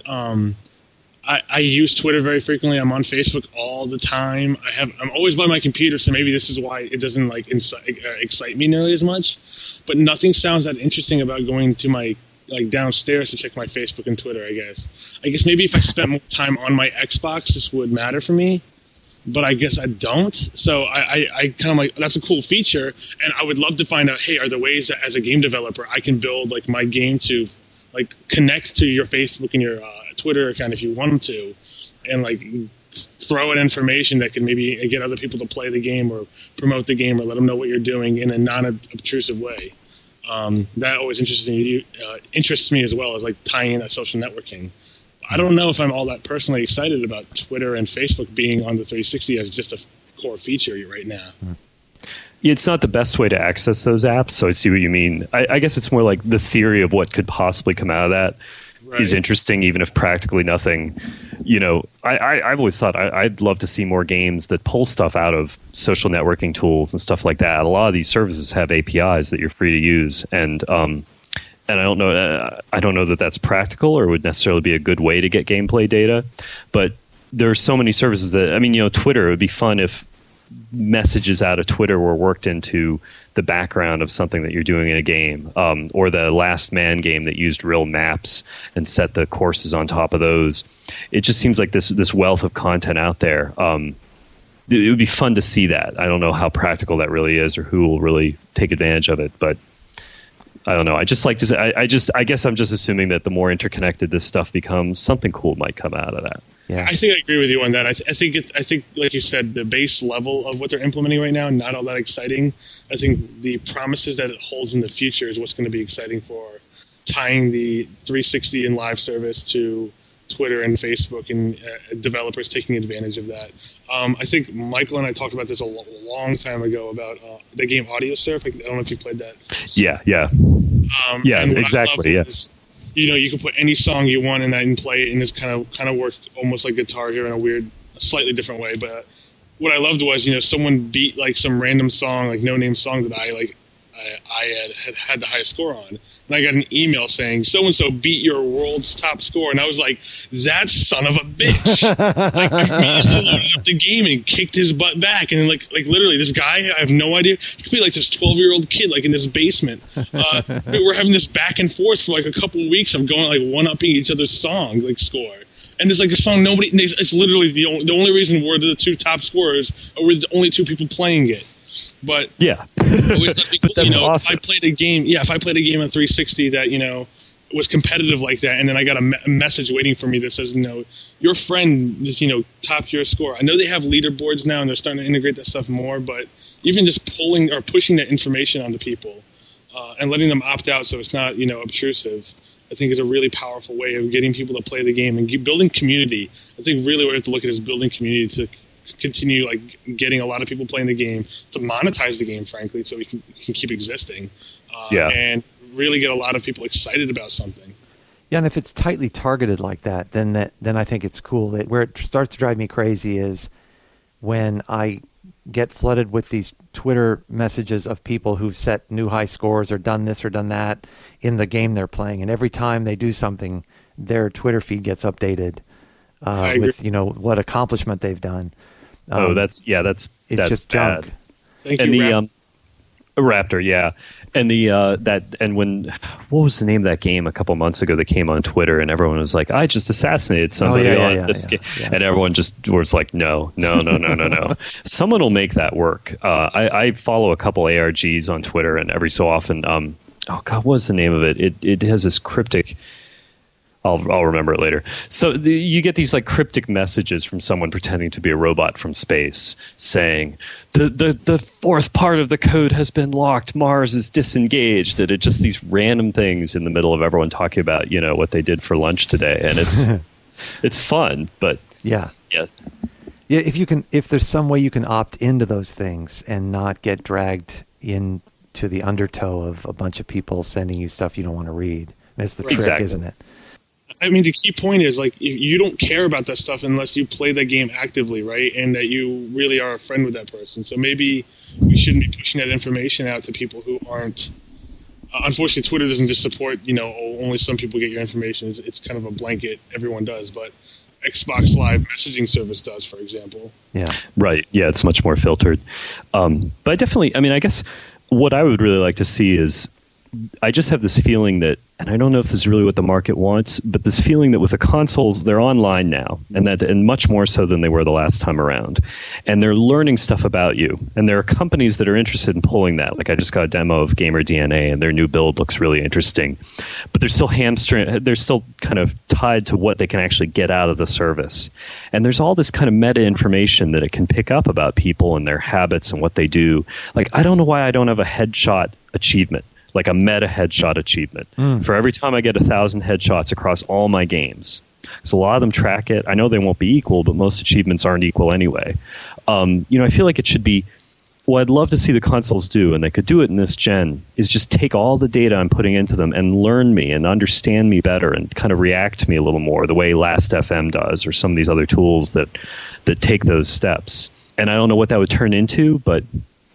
I use Twitter very frequently. I'm on Facebook all the time. I'm always by my computer, so maybe this is why it doesn't excite me nearly as much. But nothing sounds that interesting about going to my downstairs to check my Facebook and Twitter, I guess maybe if I spent more time on my Xbox, this would matter for me, but I guess I don't. So I kind of like, that's a cool feature, and I would love to find out, hey, are there ways that as a game developer I can build like my game to like connect to your Facebook and your Twitter account if you want them to, and like throw in information that can maybe get other people to play the game or promote the game or let them know what you're doing in a non-obtrusive way. That always interests me as well as like tying in that social networking. I don't know if I'm all that personally excited about Twitter and Facebook being on the 360 as just a core feature right now. It's not the best way to access those apps, so I see what you mean. I guess it's more like the theory of what could possibly come out of that is interesting, even if practically nothing. I've always thought I'd love to see more games that pull stuff out of social networking tools and stuff like that. A lot of these services have APIs that you're free to use, and I don't know that that's practical or would necessarily be a good way to get gameplay data. But there are so many services that, Twitter, it would be fun if messages out of Twitter were worked into the background of something that you're doing in a game, or the Last Man game that used real maps and set the courses on top of those. It just seems like this wealth of content out there. It would be fun to see that. I don't know how practical that really is or who will really take advantage of it, but I don't know. I just like to say, I guess I'm just assuming that the more interconnected this stuff becomes, something cool might come out of that. Yeah. I think I agree with you on that. I think like you said, the base level of what they're implementing right now, not all that exciting. I think the promises that it holds in the future is what's going to be exciting for tying the 360 and live service to Twitter and Facebook, and developers taking advantage of that. I think Michael and I talked about this a long time ago about the game Audiosurf. I don't know if you played that. Yeah, exactly. Yeah. You can put any song you want in that and play it, and this kind of works almost like Guitar Hero in a slightly different way. But what I loved was, someone beat like some random song, like no-name song that I had the highest score on. And I got an email saying, so-and-so beat your world's top score. And I was like, that son of a bitch. Like, immediately loaded up the game and kicked his butt back. And like literally, this guy, I have no idea. He could be like this 12-year-old kid, like in his basement. We're having this back and forth for like a couple of weeks of going, like, one-upping each other's song, like, score. And it's like a song it's literally the only reason we're the two top scorers, or we're the only two people playing it. But yeah, always thought it'd be cool, awesome. if I played a game on 360 that was competitive like that, and then I got a message waiting for me that says, your friend topped your score. I know they have leaderboards now, and they're starting to integrate that stuff more. But even just pulling or pushing that information onto people and letting them opt out, so it's not obtrusive, I think is a really powerful way of getting people to play the game and building community. I think really what we have to look at is building community to continue like getting a lot of people playing the game, to monetize the game, frankly, so we can keep existing, and really get a lot of people excited about something. Yeah, and if it's tightly targeted like that, then I think it's cool. Where it starts to drive me crazy is when I get flooded with these Twitter messages of people who've set new high scores or done this or done that in the game they're playing, and every time they do something, their Twitter feed gets updated with what accomplishment they've done. That's just bad. junk. Thank and you, the Raptor, yeah, and what was the name of that game a couple months ago that came on Twitter, and everyone was like, I just assassinated somebody on this game, and everyone just was like, no. Someone will make that work. I follow a couple ARGs on Twitter, and every so often, what was the name of it? It has this cryptic. I'll remember it later. So you get these like cryptic messages from someone pretending to be a robot from space saying the fourth part of the code has been locked. Mars is disengaged. And it just these random things in the middle of everyone talking about what they did for lunch today, and it's fun. But yeah. If there's some way you can opt into those things and not get dragged into the undertow of a bunch of people sending you stuff you don't want to read, that's the trick, isn't it? I mean, the key point is, like, you don't care about that stuff unless you play that game actively, right? And that you really are a friend with that person. So maybe we shouldn't be pushing that information out to people who aren't. Unfortunately, Twitter doesn't just support, only some people get your information. It's kind of a blanket, everyone does. But Xbox Live messaging service does, for example. Yeah. Right. Yeah, it's much more filtered. But I guess what I would really like to see is, I just have this feeling that, and I don't know if this is really what the market wants, but this feeling that with the consoles, they're online now, and much more so than they were the last time around. And they're learning stuff about you. And there are companies that are interested in pulling that. Like I just got a demo of GamerDNA, and their new build looks really interesting. But they're still they're still kind of tied to what they can actually get out of the service. And there's all this kind of meta information that it can pick up about people and their habits and what they do. Like, I don't know why I don't have a headshot achievement. Like a meta headshot achievement for every time I get 1,000 headshots across all my games. Because a lot of them track it. I know they won't be equal, but most achievements aren't equal anyway. I feel like it should be, what I'd love to see the consoles do, and they could do it in this gen, is just take all the data I'm putting into them and learn me and understand me better and kind of react to me a little more the way Last.fm does, or some of these other tools that take those steps. And I don't know what that would turn into, but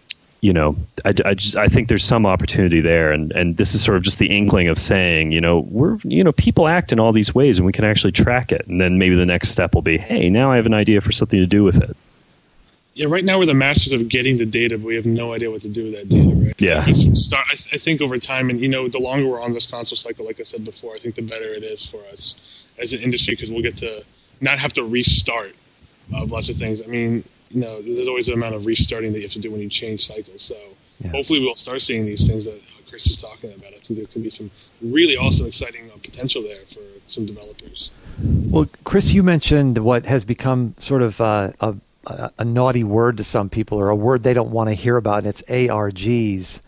I think there's some opportunity there, and this is sort of just the inkling of saying, people act in all these ways, and we can actually track it, and then maybe the next step will be, hey, now I have an idea for something to do with it. Yeah, right now we're the masters of getting the data, but we have no idea what to do with that data, right? Yeah. I think over time, and the longer we're on this console cycle, like I said before, I think the better it is for us as an industry, because we'll get to not have to restart lots of things. I mean, there's always an amount of restarting that you have to do when you change cycles. So hopefully we'll start seeing these things that Chris is talking about. I think there could be some really awesome, exciting potential there for some developers. Well, Chris, you mentioned what has become sort of a naughty word to some people, or a word they don't want to hear about, and it's ARGs.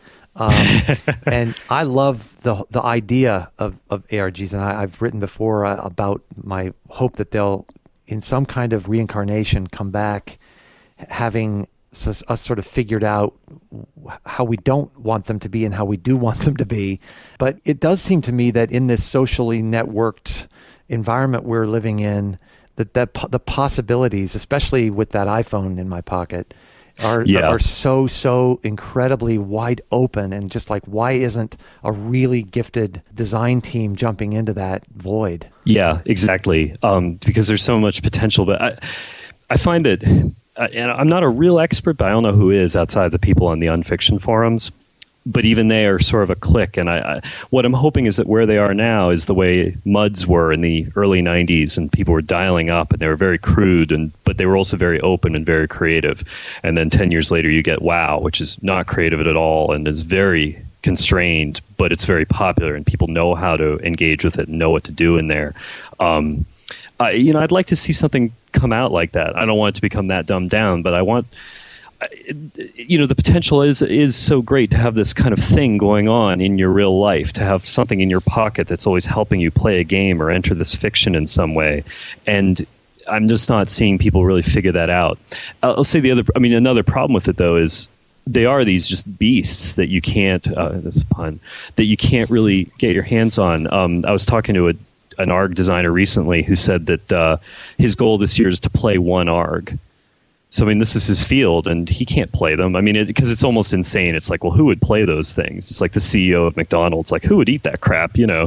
And I love the idea of ARGs, and I've written before about my hope that they'll, in some kind of reincarnation, come back having us sort of figured out how we don't want them to be and how we do want them to be. But it does seem to me that in this socially networked environment we're living in, that the possibilities, especially with that iPhone in my pocket, are so incredibly wide open, and just like, why isn't a really gifted design team jumping into that void? Yeah, exactly. Because there's so much potential, but I find that, and I'm not a real expert, but I don't know who is outside the people on the Unfiction forums. But even they are sort of a clique, and what I'm hoping is that where they are now is the way MUDs were in the early 90s, and people were dialing up, and they were very crude, but they were also very open and very creative. And then 10 years later, you get WoW, which is not creative at all and is very constrained, but it's very popular, and people know how to engage with it and know what to do in there. I'd like to see something come out like that. I don't want it to become that dumbed down, but I want... the potential is so great to have this kind of thing going on in your real life, to have something in your pocket that's always helping you play a game or enter this fiction in some way. And I'm just not seeing people really figure that out. I'll say another problem with it, though, is they are these just beasts that you can't, that's a pun, that you can't really get your hands on. I was talking to an ARG designer recently who said that his goal this year is to play one ARG. So, this is his field, and he can't play them. Because it's almost insane. It's like, well, who would play those things? It's like the CEO of McDonald's. Like, who would eat that crap, Yeah,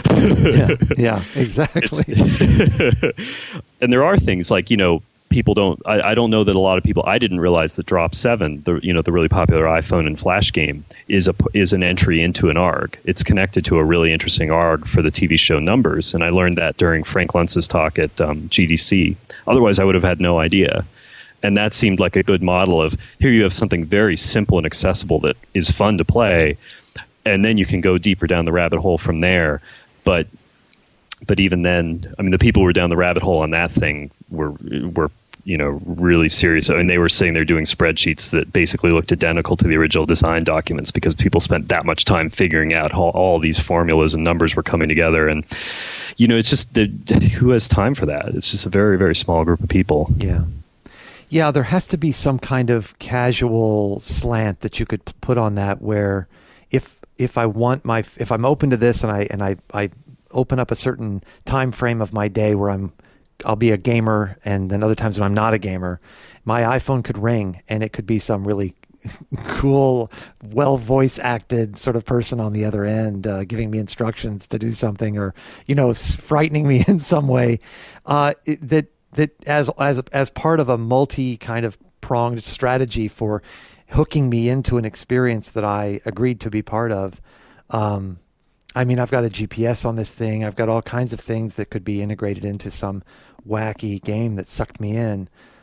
exactly. And there are things like, people don't... I don't know that a lot of people... I didn't realize that Drop 7, the really popular iPhone and Flash game, is an entry into an ARG. It's connected to a really interesting ARG for the TV show Numbers, and I learned that during Frank Luntz's talk at GDC. Otherwise, I would have had no idea. And that seemed like a good model of, here you have something very simple and accessible that is fun to play, and then you can go deeper down the rabbit hole from there. But even then, the people who were down the rabbit hole on that thing were really serious. And they were sitting there doing spreadsheets that basically looked identical to the original design documents, because people spent that much time figuring out how all these formulas and numbers were coming together. And, it's just, who has time for that? It's just a very, very small group of people. Yeah. Yeah, there has to be some kind of casual slant that you could put on that, where if I'm open to this and I open up a certain time frame of my day where I'll be a gamer, and then other times when I'm not a gamer, my iPhone could ring, and it could be some really cool, well voice acted sort of person on the other end, giving me instructions to do something, or frightening me in some way. That as part of a multi kind of pronged strategy for hooking me into an experience that I agreed to be part of. I've got a GPS on this thing. I've got all kinds of things that could be integrated into some wacky game that sucked me in.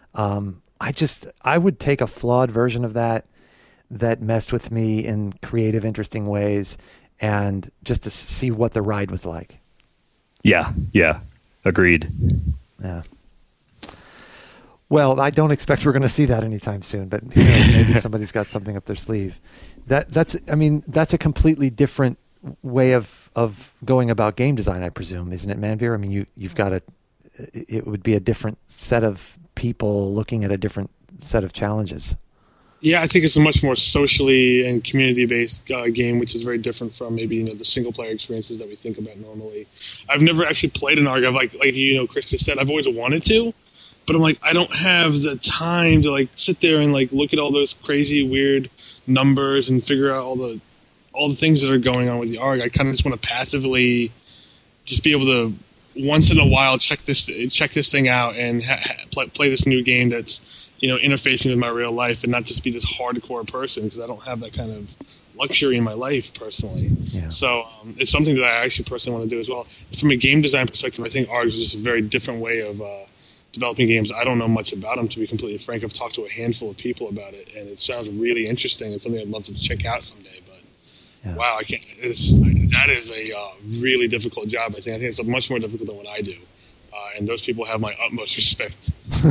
I would take a flawed version of that messed with me in creative, interesting ways, and just to see what the ride was like. Yeah. Agreed. Yeah. Well, I don't expect we're going to see that anytime soon, but who knows, maybe somebody's got something up their sleeve. That's a completely different way of going about game design, I presume, isn't it, Manveer? You've got it would be a different set of people looking at a different set of challenges. Yeah, I think it's a much more socially and community-based game, which is very different from maybe the single-player experiences that we think about normally. I've never actually played an ARG. Like Chris just said, I've always wanted to. But I'm like, I don't have the time to sit there and look at all those crazy weird numbers and figure out all the things that are going on with the ARG. I kind of just want to passively just be able to once in a while check this thing out and play this new game that's, you know, interfacing with my real life, and not just be this hardcore person, because I don't have that kind of luxury in my life personally. Yeah. So it's something that I actually personally want to do as well. From a game design perspective, I think ARGS is just a very different way of developing games. I don't know much about them, to be completely frank. I've talked to a handful of people about it, and it sounds really interesting. It's something I'd love to check out someday. But wow, I can't. That is a really difficult job. I think it's much more difficult than what I do, and those people have my utmost respect.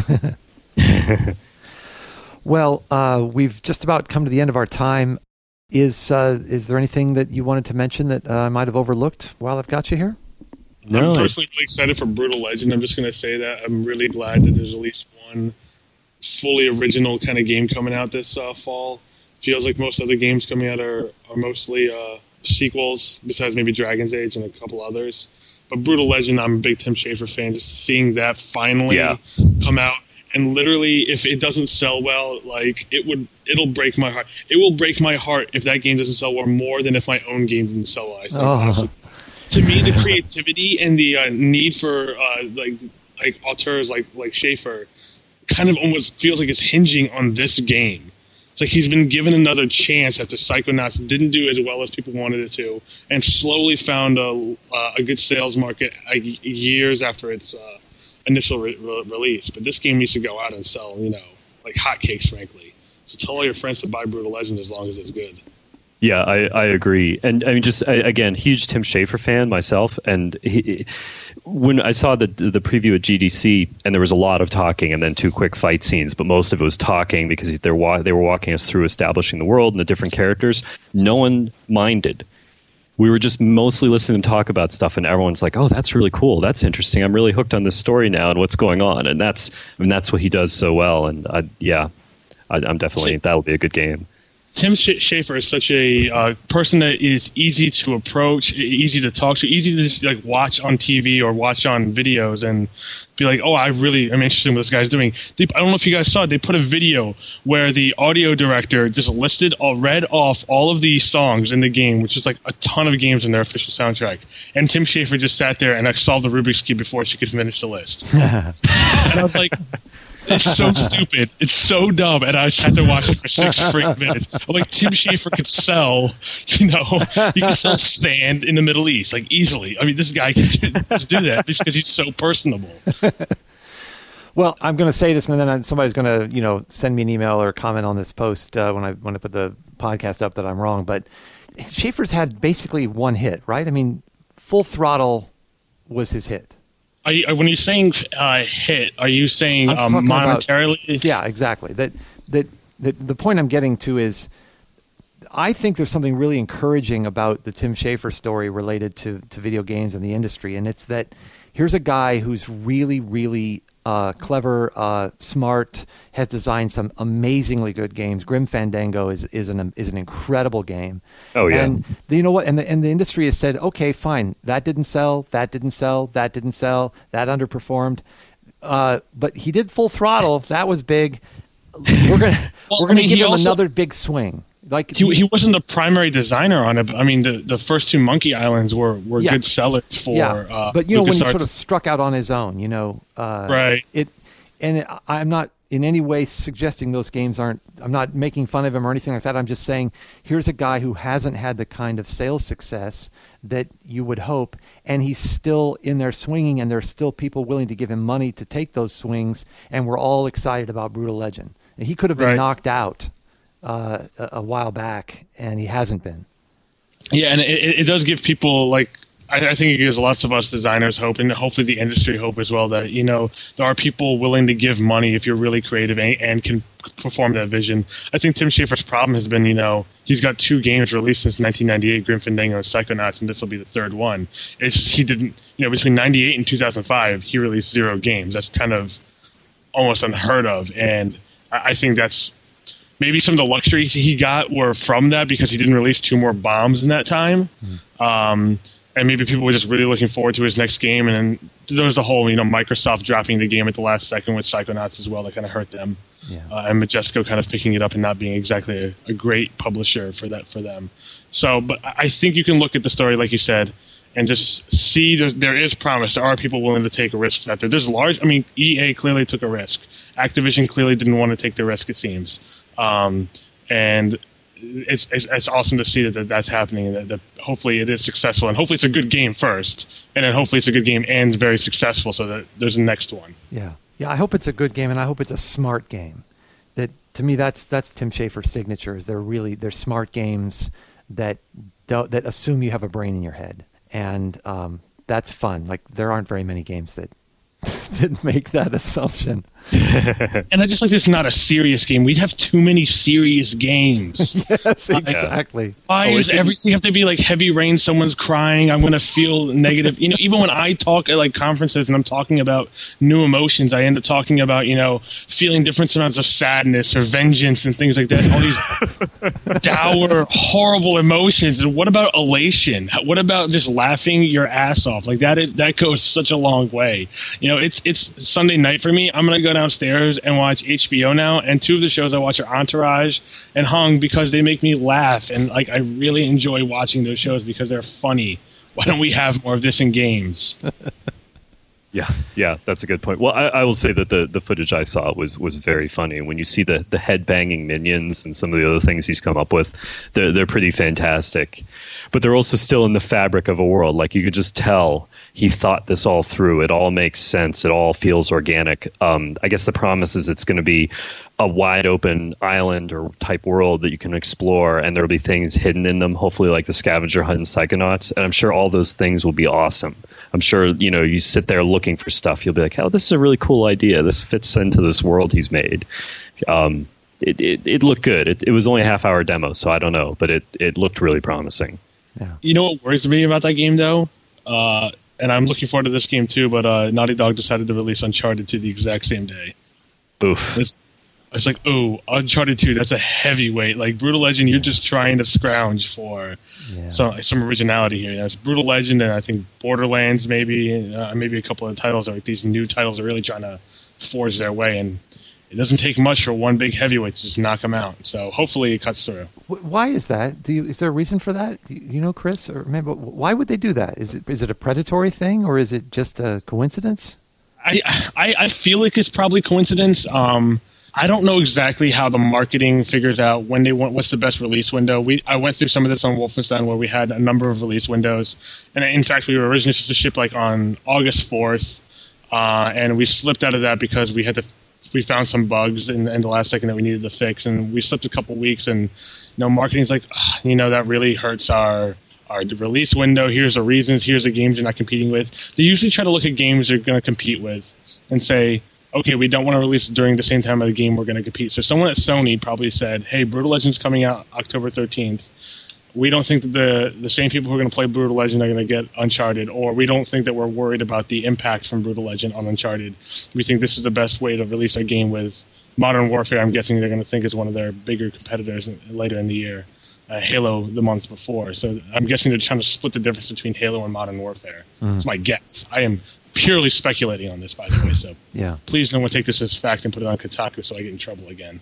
Well, we've just about come to the end of our time. Is there anything that you wanted to mention that I might have overlooked while I've got you here? No, I'm personally really excited for Brutal Legend. I'm just going to say that. I'm really glad that there's at least one fully original kind of game coming out this fall. Feels like most other games coming out are mostly sequels, besides maybe Dragon's Age and a couple others. But Brutal Legend, I'm a big Tim Schafer fan. Just seeing that finally come out. And literally, if it doesn't sell well, like it'll break my heart. It will break my heart if that game doesn't sell well more than if my own game didn't sell well. I think. Honestly. To me, the creativity and the need for like auteurs like Schafer kind of almost feels like it's hinging on this game. It's like he's been given another chance after Psychonauts didn't do as well as people wanted it to, and slowly found a good sales market years after its initial release. But this game needs to go out and sell, you know, like hotcakes, frankly. So tell all your friends to buy Brutal Legend as long as it's good. Yeah, I agree. And I mean, again, huge Tim Schafer fan myself. And when I saw the preview at GDC, and there was a lot of talking and then 2 quick fight scenes, but most of it was talking because they were walking us through establishing the world and the different characters. No one minded. We were just mostly listening to talk about stuff, and everyone's like, "Oh, that's really cool. That's interesting. I'm really hooked on this story now and what's going on." And that's what he does so well. And I'm definitely, that'll be a good game. Tim Schafer is such a person that is easy to approach, easy to talk to, easy to just like watch on TV or watch on videos and be like, oh, I'm interested in what this guy's doing. I don't know if you guys saw it. They put a video where the audio director just read off all of the songs in the game, which is like a ton of games in their official soundtrack. And Tim Schafer just sat there and solved the Rubik's Cube before she could finish the list. And I was like, it's so stupid. It's so dumb. And I sat there watching for 6 straight minutes. I'm like, Tim Schafer could sell, you can sell sand in the Middle East, like easily. I mean, this guy can do that because he's so personable. Well, I'm going to say this, and then somebody's going to, send me an email or comment on this post when I put the podcast up that I'm wrong. But Schafer's had basically one hit, right? I mean, Full Throttle was his hit. When you're saying hit, are you saying monetarily? Yeah, exactly. The point I'm getting to is, I think there's something really encouraging about the Tim Schafer story related to video games and the industry, and it's that here's a guy who's really, really clever, smart, has designed some amazingly good games. Grim Fandango is an incredible game. Oh yeah. And you know what? And the industry has said, okay, fine, that didn't sell, that underperformed. But he did Full Throttle. That was big. We're gonna give him another big swing. Like he wasn't the primary designer on it. I mean, the first 2 Monkey Islands were good sellers for. Yeah. But when he sort of struck out on his own, right? I'm not in any way suggesting those games aren't. I'm not making fun of him or anything like that. I'm just saying here's a guy who hasn't had the kind of sales success that you would hope, and he's still in there swinging, and there's still people willing to give him money to take those swings, and we're all excited about Brutal Legend. And he could have been knocked out a while back, and he hasn't been. Yeah, and it does give people, like, I think it gives lots of us designers hope, and hopefully the industry hope as well, that, there are people willing to give money if you're really creative and can perform that vision. I think Tim Schafer's problem has been, he's got 2 games released since 1998, Grim Fandango and Psychonauts, and this will be the 3rd one. It's just he didn't, between 98 and 2005, he released 0 games. That's kind of almost unheard of, and I think that's maybe some of the luxuries he got were from that because he didn't release 2 more bombs in that time. And maybe people were just really looking forward to his next game. And then there was the whole, Microsoft dropping the game at the last second with Psychonauts as well. That kind of hurt them. Yeah. And Majesco kind of picking it up and not being exactly a great publisher for them. So, but I think you can look at the story, like you said, and just see there is promise. There are people willing to take risks out there. There's large. I mean, EA clearly took a risk. Activision clearly didn't want to take the risk. It seems, and it's awesome to see that's happening. And that hopefully it is successful, and hopefully it's a good game first, and then hopefully it's a good game and very successful, so that there's a next one. Yeah. I hope it's a good game, and I hope it's a smart game. That to me, that's Tim Schafer's signature. Is they're smart games that assume you have a brain in your head. And that's fun. Like, there aren't very many games that make that assumption. And I just like this not a serious game. We have too many serious games. Yes, exactly. Why does everything have to be like heavy rain, someone's crying, I'm going to feel negative? Even when I talk at like conferences and I'm talking about new emotions, I end up talking about, feeling different amounts of sadness or vengeance and things like that. All these dour, horrible emotions. And what about elation? What about just laughing your ass off? Like that goes such a long way. It's Sunday night for me. I'm going to go downstairs and watch HBO now, and two of the shows I watch are Entourage and Hung, because they make me laugh, and like I really enjoy watching those shows because they're funny. Why don't we have more of this in games? Yeah, that's a good point. Well, I will say that the footage I saw was very funny. When you see the head banging minions and some of the other things he's come up with, they're pretty fantastic. But they're also still in the fabric of a world. Like, you could just tell he thought this all through. It all makes sense. It all feels organic. I guess the promise is it's going to be a wide open island or type world that you can explore, and there'll be things hidden in them, hopefully like the scavenger hunt and Psychonauts. And I'm sure all those things will be awesome. I'm sure, you sit there looking for stuff. You'll be like, oh, this is a really cool idea. This fits into this world he's made. It looked good. It was only a half-hour demo, so I don't know, but it looked really promising. Yeah. You know what worries me about that game, though? And I'm looking forward to this game, too, but Naughty Dog decided to release Uncharted 2 the exact same day. Oof. It's like, oh, Uncharted 2, that's a heavyweight. Like, Brutal Legend, you're just trying to scrounge for some originality here. It's Brutal Legend, and I think Borderlands, maybe a couple of titles. Like, these new titles are really trying to forge their way, and it doesn't take much for one big heavyweight to just knock them out. So hopefully it cuts through. Why is that? Is there a reason for that? You know, Chris? Or maybe, why would they do that? Is it a predatory thing, or is it just a coincidence? I feel like it's probably coincidence. I don't know exactly how the marketing figures out when they want what's the best release window. I went through some of this on Wolfenstein, where we had a number of release windows, and in fact we were originally supposed to ship like on August 4th, and we slipped out of that because we found some bugs in the last second that we needed to fix, and we slipped a couple weeks. And marketing's like, that really hurts our release window. Here's the reasons. Here's the games you're not competing with. They usually try to look at games they're going to compete with and say, okay, we don't want to release it during the same time of the game we're going to compete. So someone at Sony probably said, hey, Brutal Legend's coming out October 13th. We don't think that the same people who are going to play Brutal Legend are going to get Uncharted, or we don't think that we're worried about the impact from Brutal Legend on Uncharted. We think this is the best way to release a game with Modern Warfare. I'm guessing they're going to think is one of their bigger competitors later in the year. Halo the month before. So I'm guessing they're trying to split the difference between Halo and Modern Warfare. That's my guess. I am purely speculating on this, by the way. So please no one take this as fact and put it on Kotaku so I get in trouble again.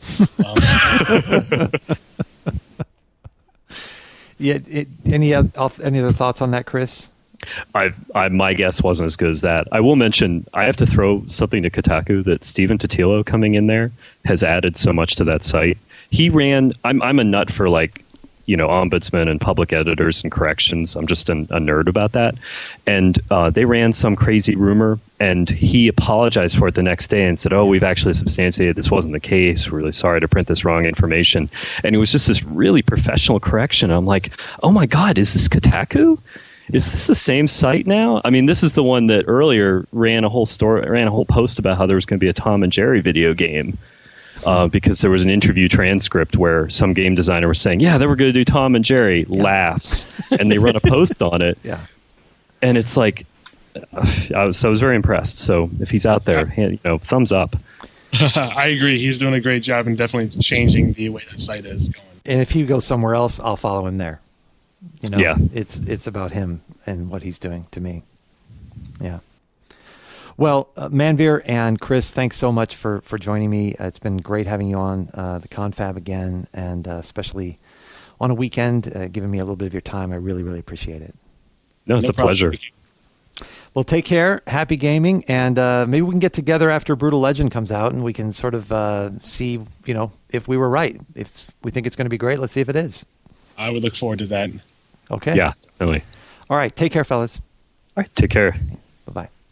Any other thoughts on that, Chris? My guess wasn't as good as that. I will mention, I have to throw something to Kotaku that Stephen Totilo coming in there has added so much to that site. He ran. I'm a nut for ombudsman and public editors and corrections. I'm just a nerd about that. And they ran some crazy rumor, and he apologized for it the next day and said, oh, we've actually substantiated this wasn't the case. We're really sorry to print this wrong information. And it was just this really professional correction. I'm like, oh my God, is this Kotaku? Is this the same site now? I mean, this is the one that earlier ran a whole post about how there was going to be a Tom and Jerry video game. Because there was an interview transcript where some game designer was saying, yeah, they were going to do Tom and Jerry, laughs, and they run a post on it. Yeah. And it's like, I was very impressed. So if he's out there, thumbs up. I agree. He's doing a great job and definitely changing the way that site is going. And if he goes somewhere else, I'll follow him there. Yeah. It's about him and what he's doing to me. Yeah. Well, Manveer and Chris, thanks so much for joining me. It's been great having you on the Confab again, and especially on a weekend, giving me a little bit of your time. I really, really appreciate it. No, it's a problem. pleasure. Well, take care. Happy gaming. And maybe we can get together after Brutal Legend comes out and we can sort of see, if we were right. If we think it's going to be great, let's see if it is. I would look forward to that. Okay. Yeah, definitely. All right. Take care, fellas. All right, take care. Bye-bye.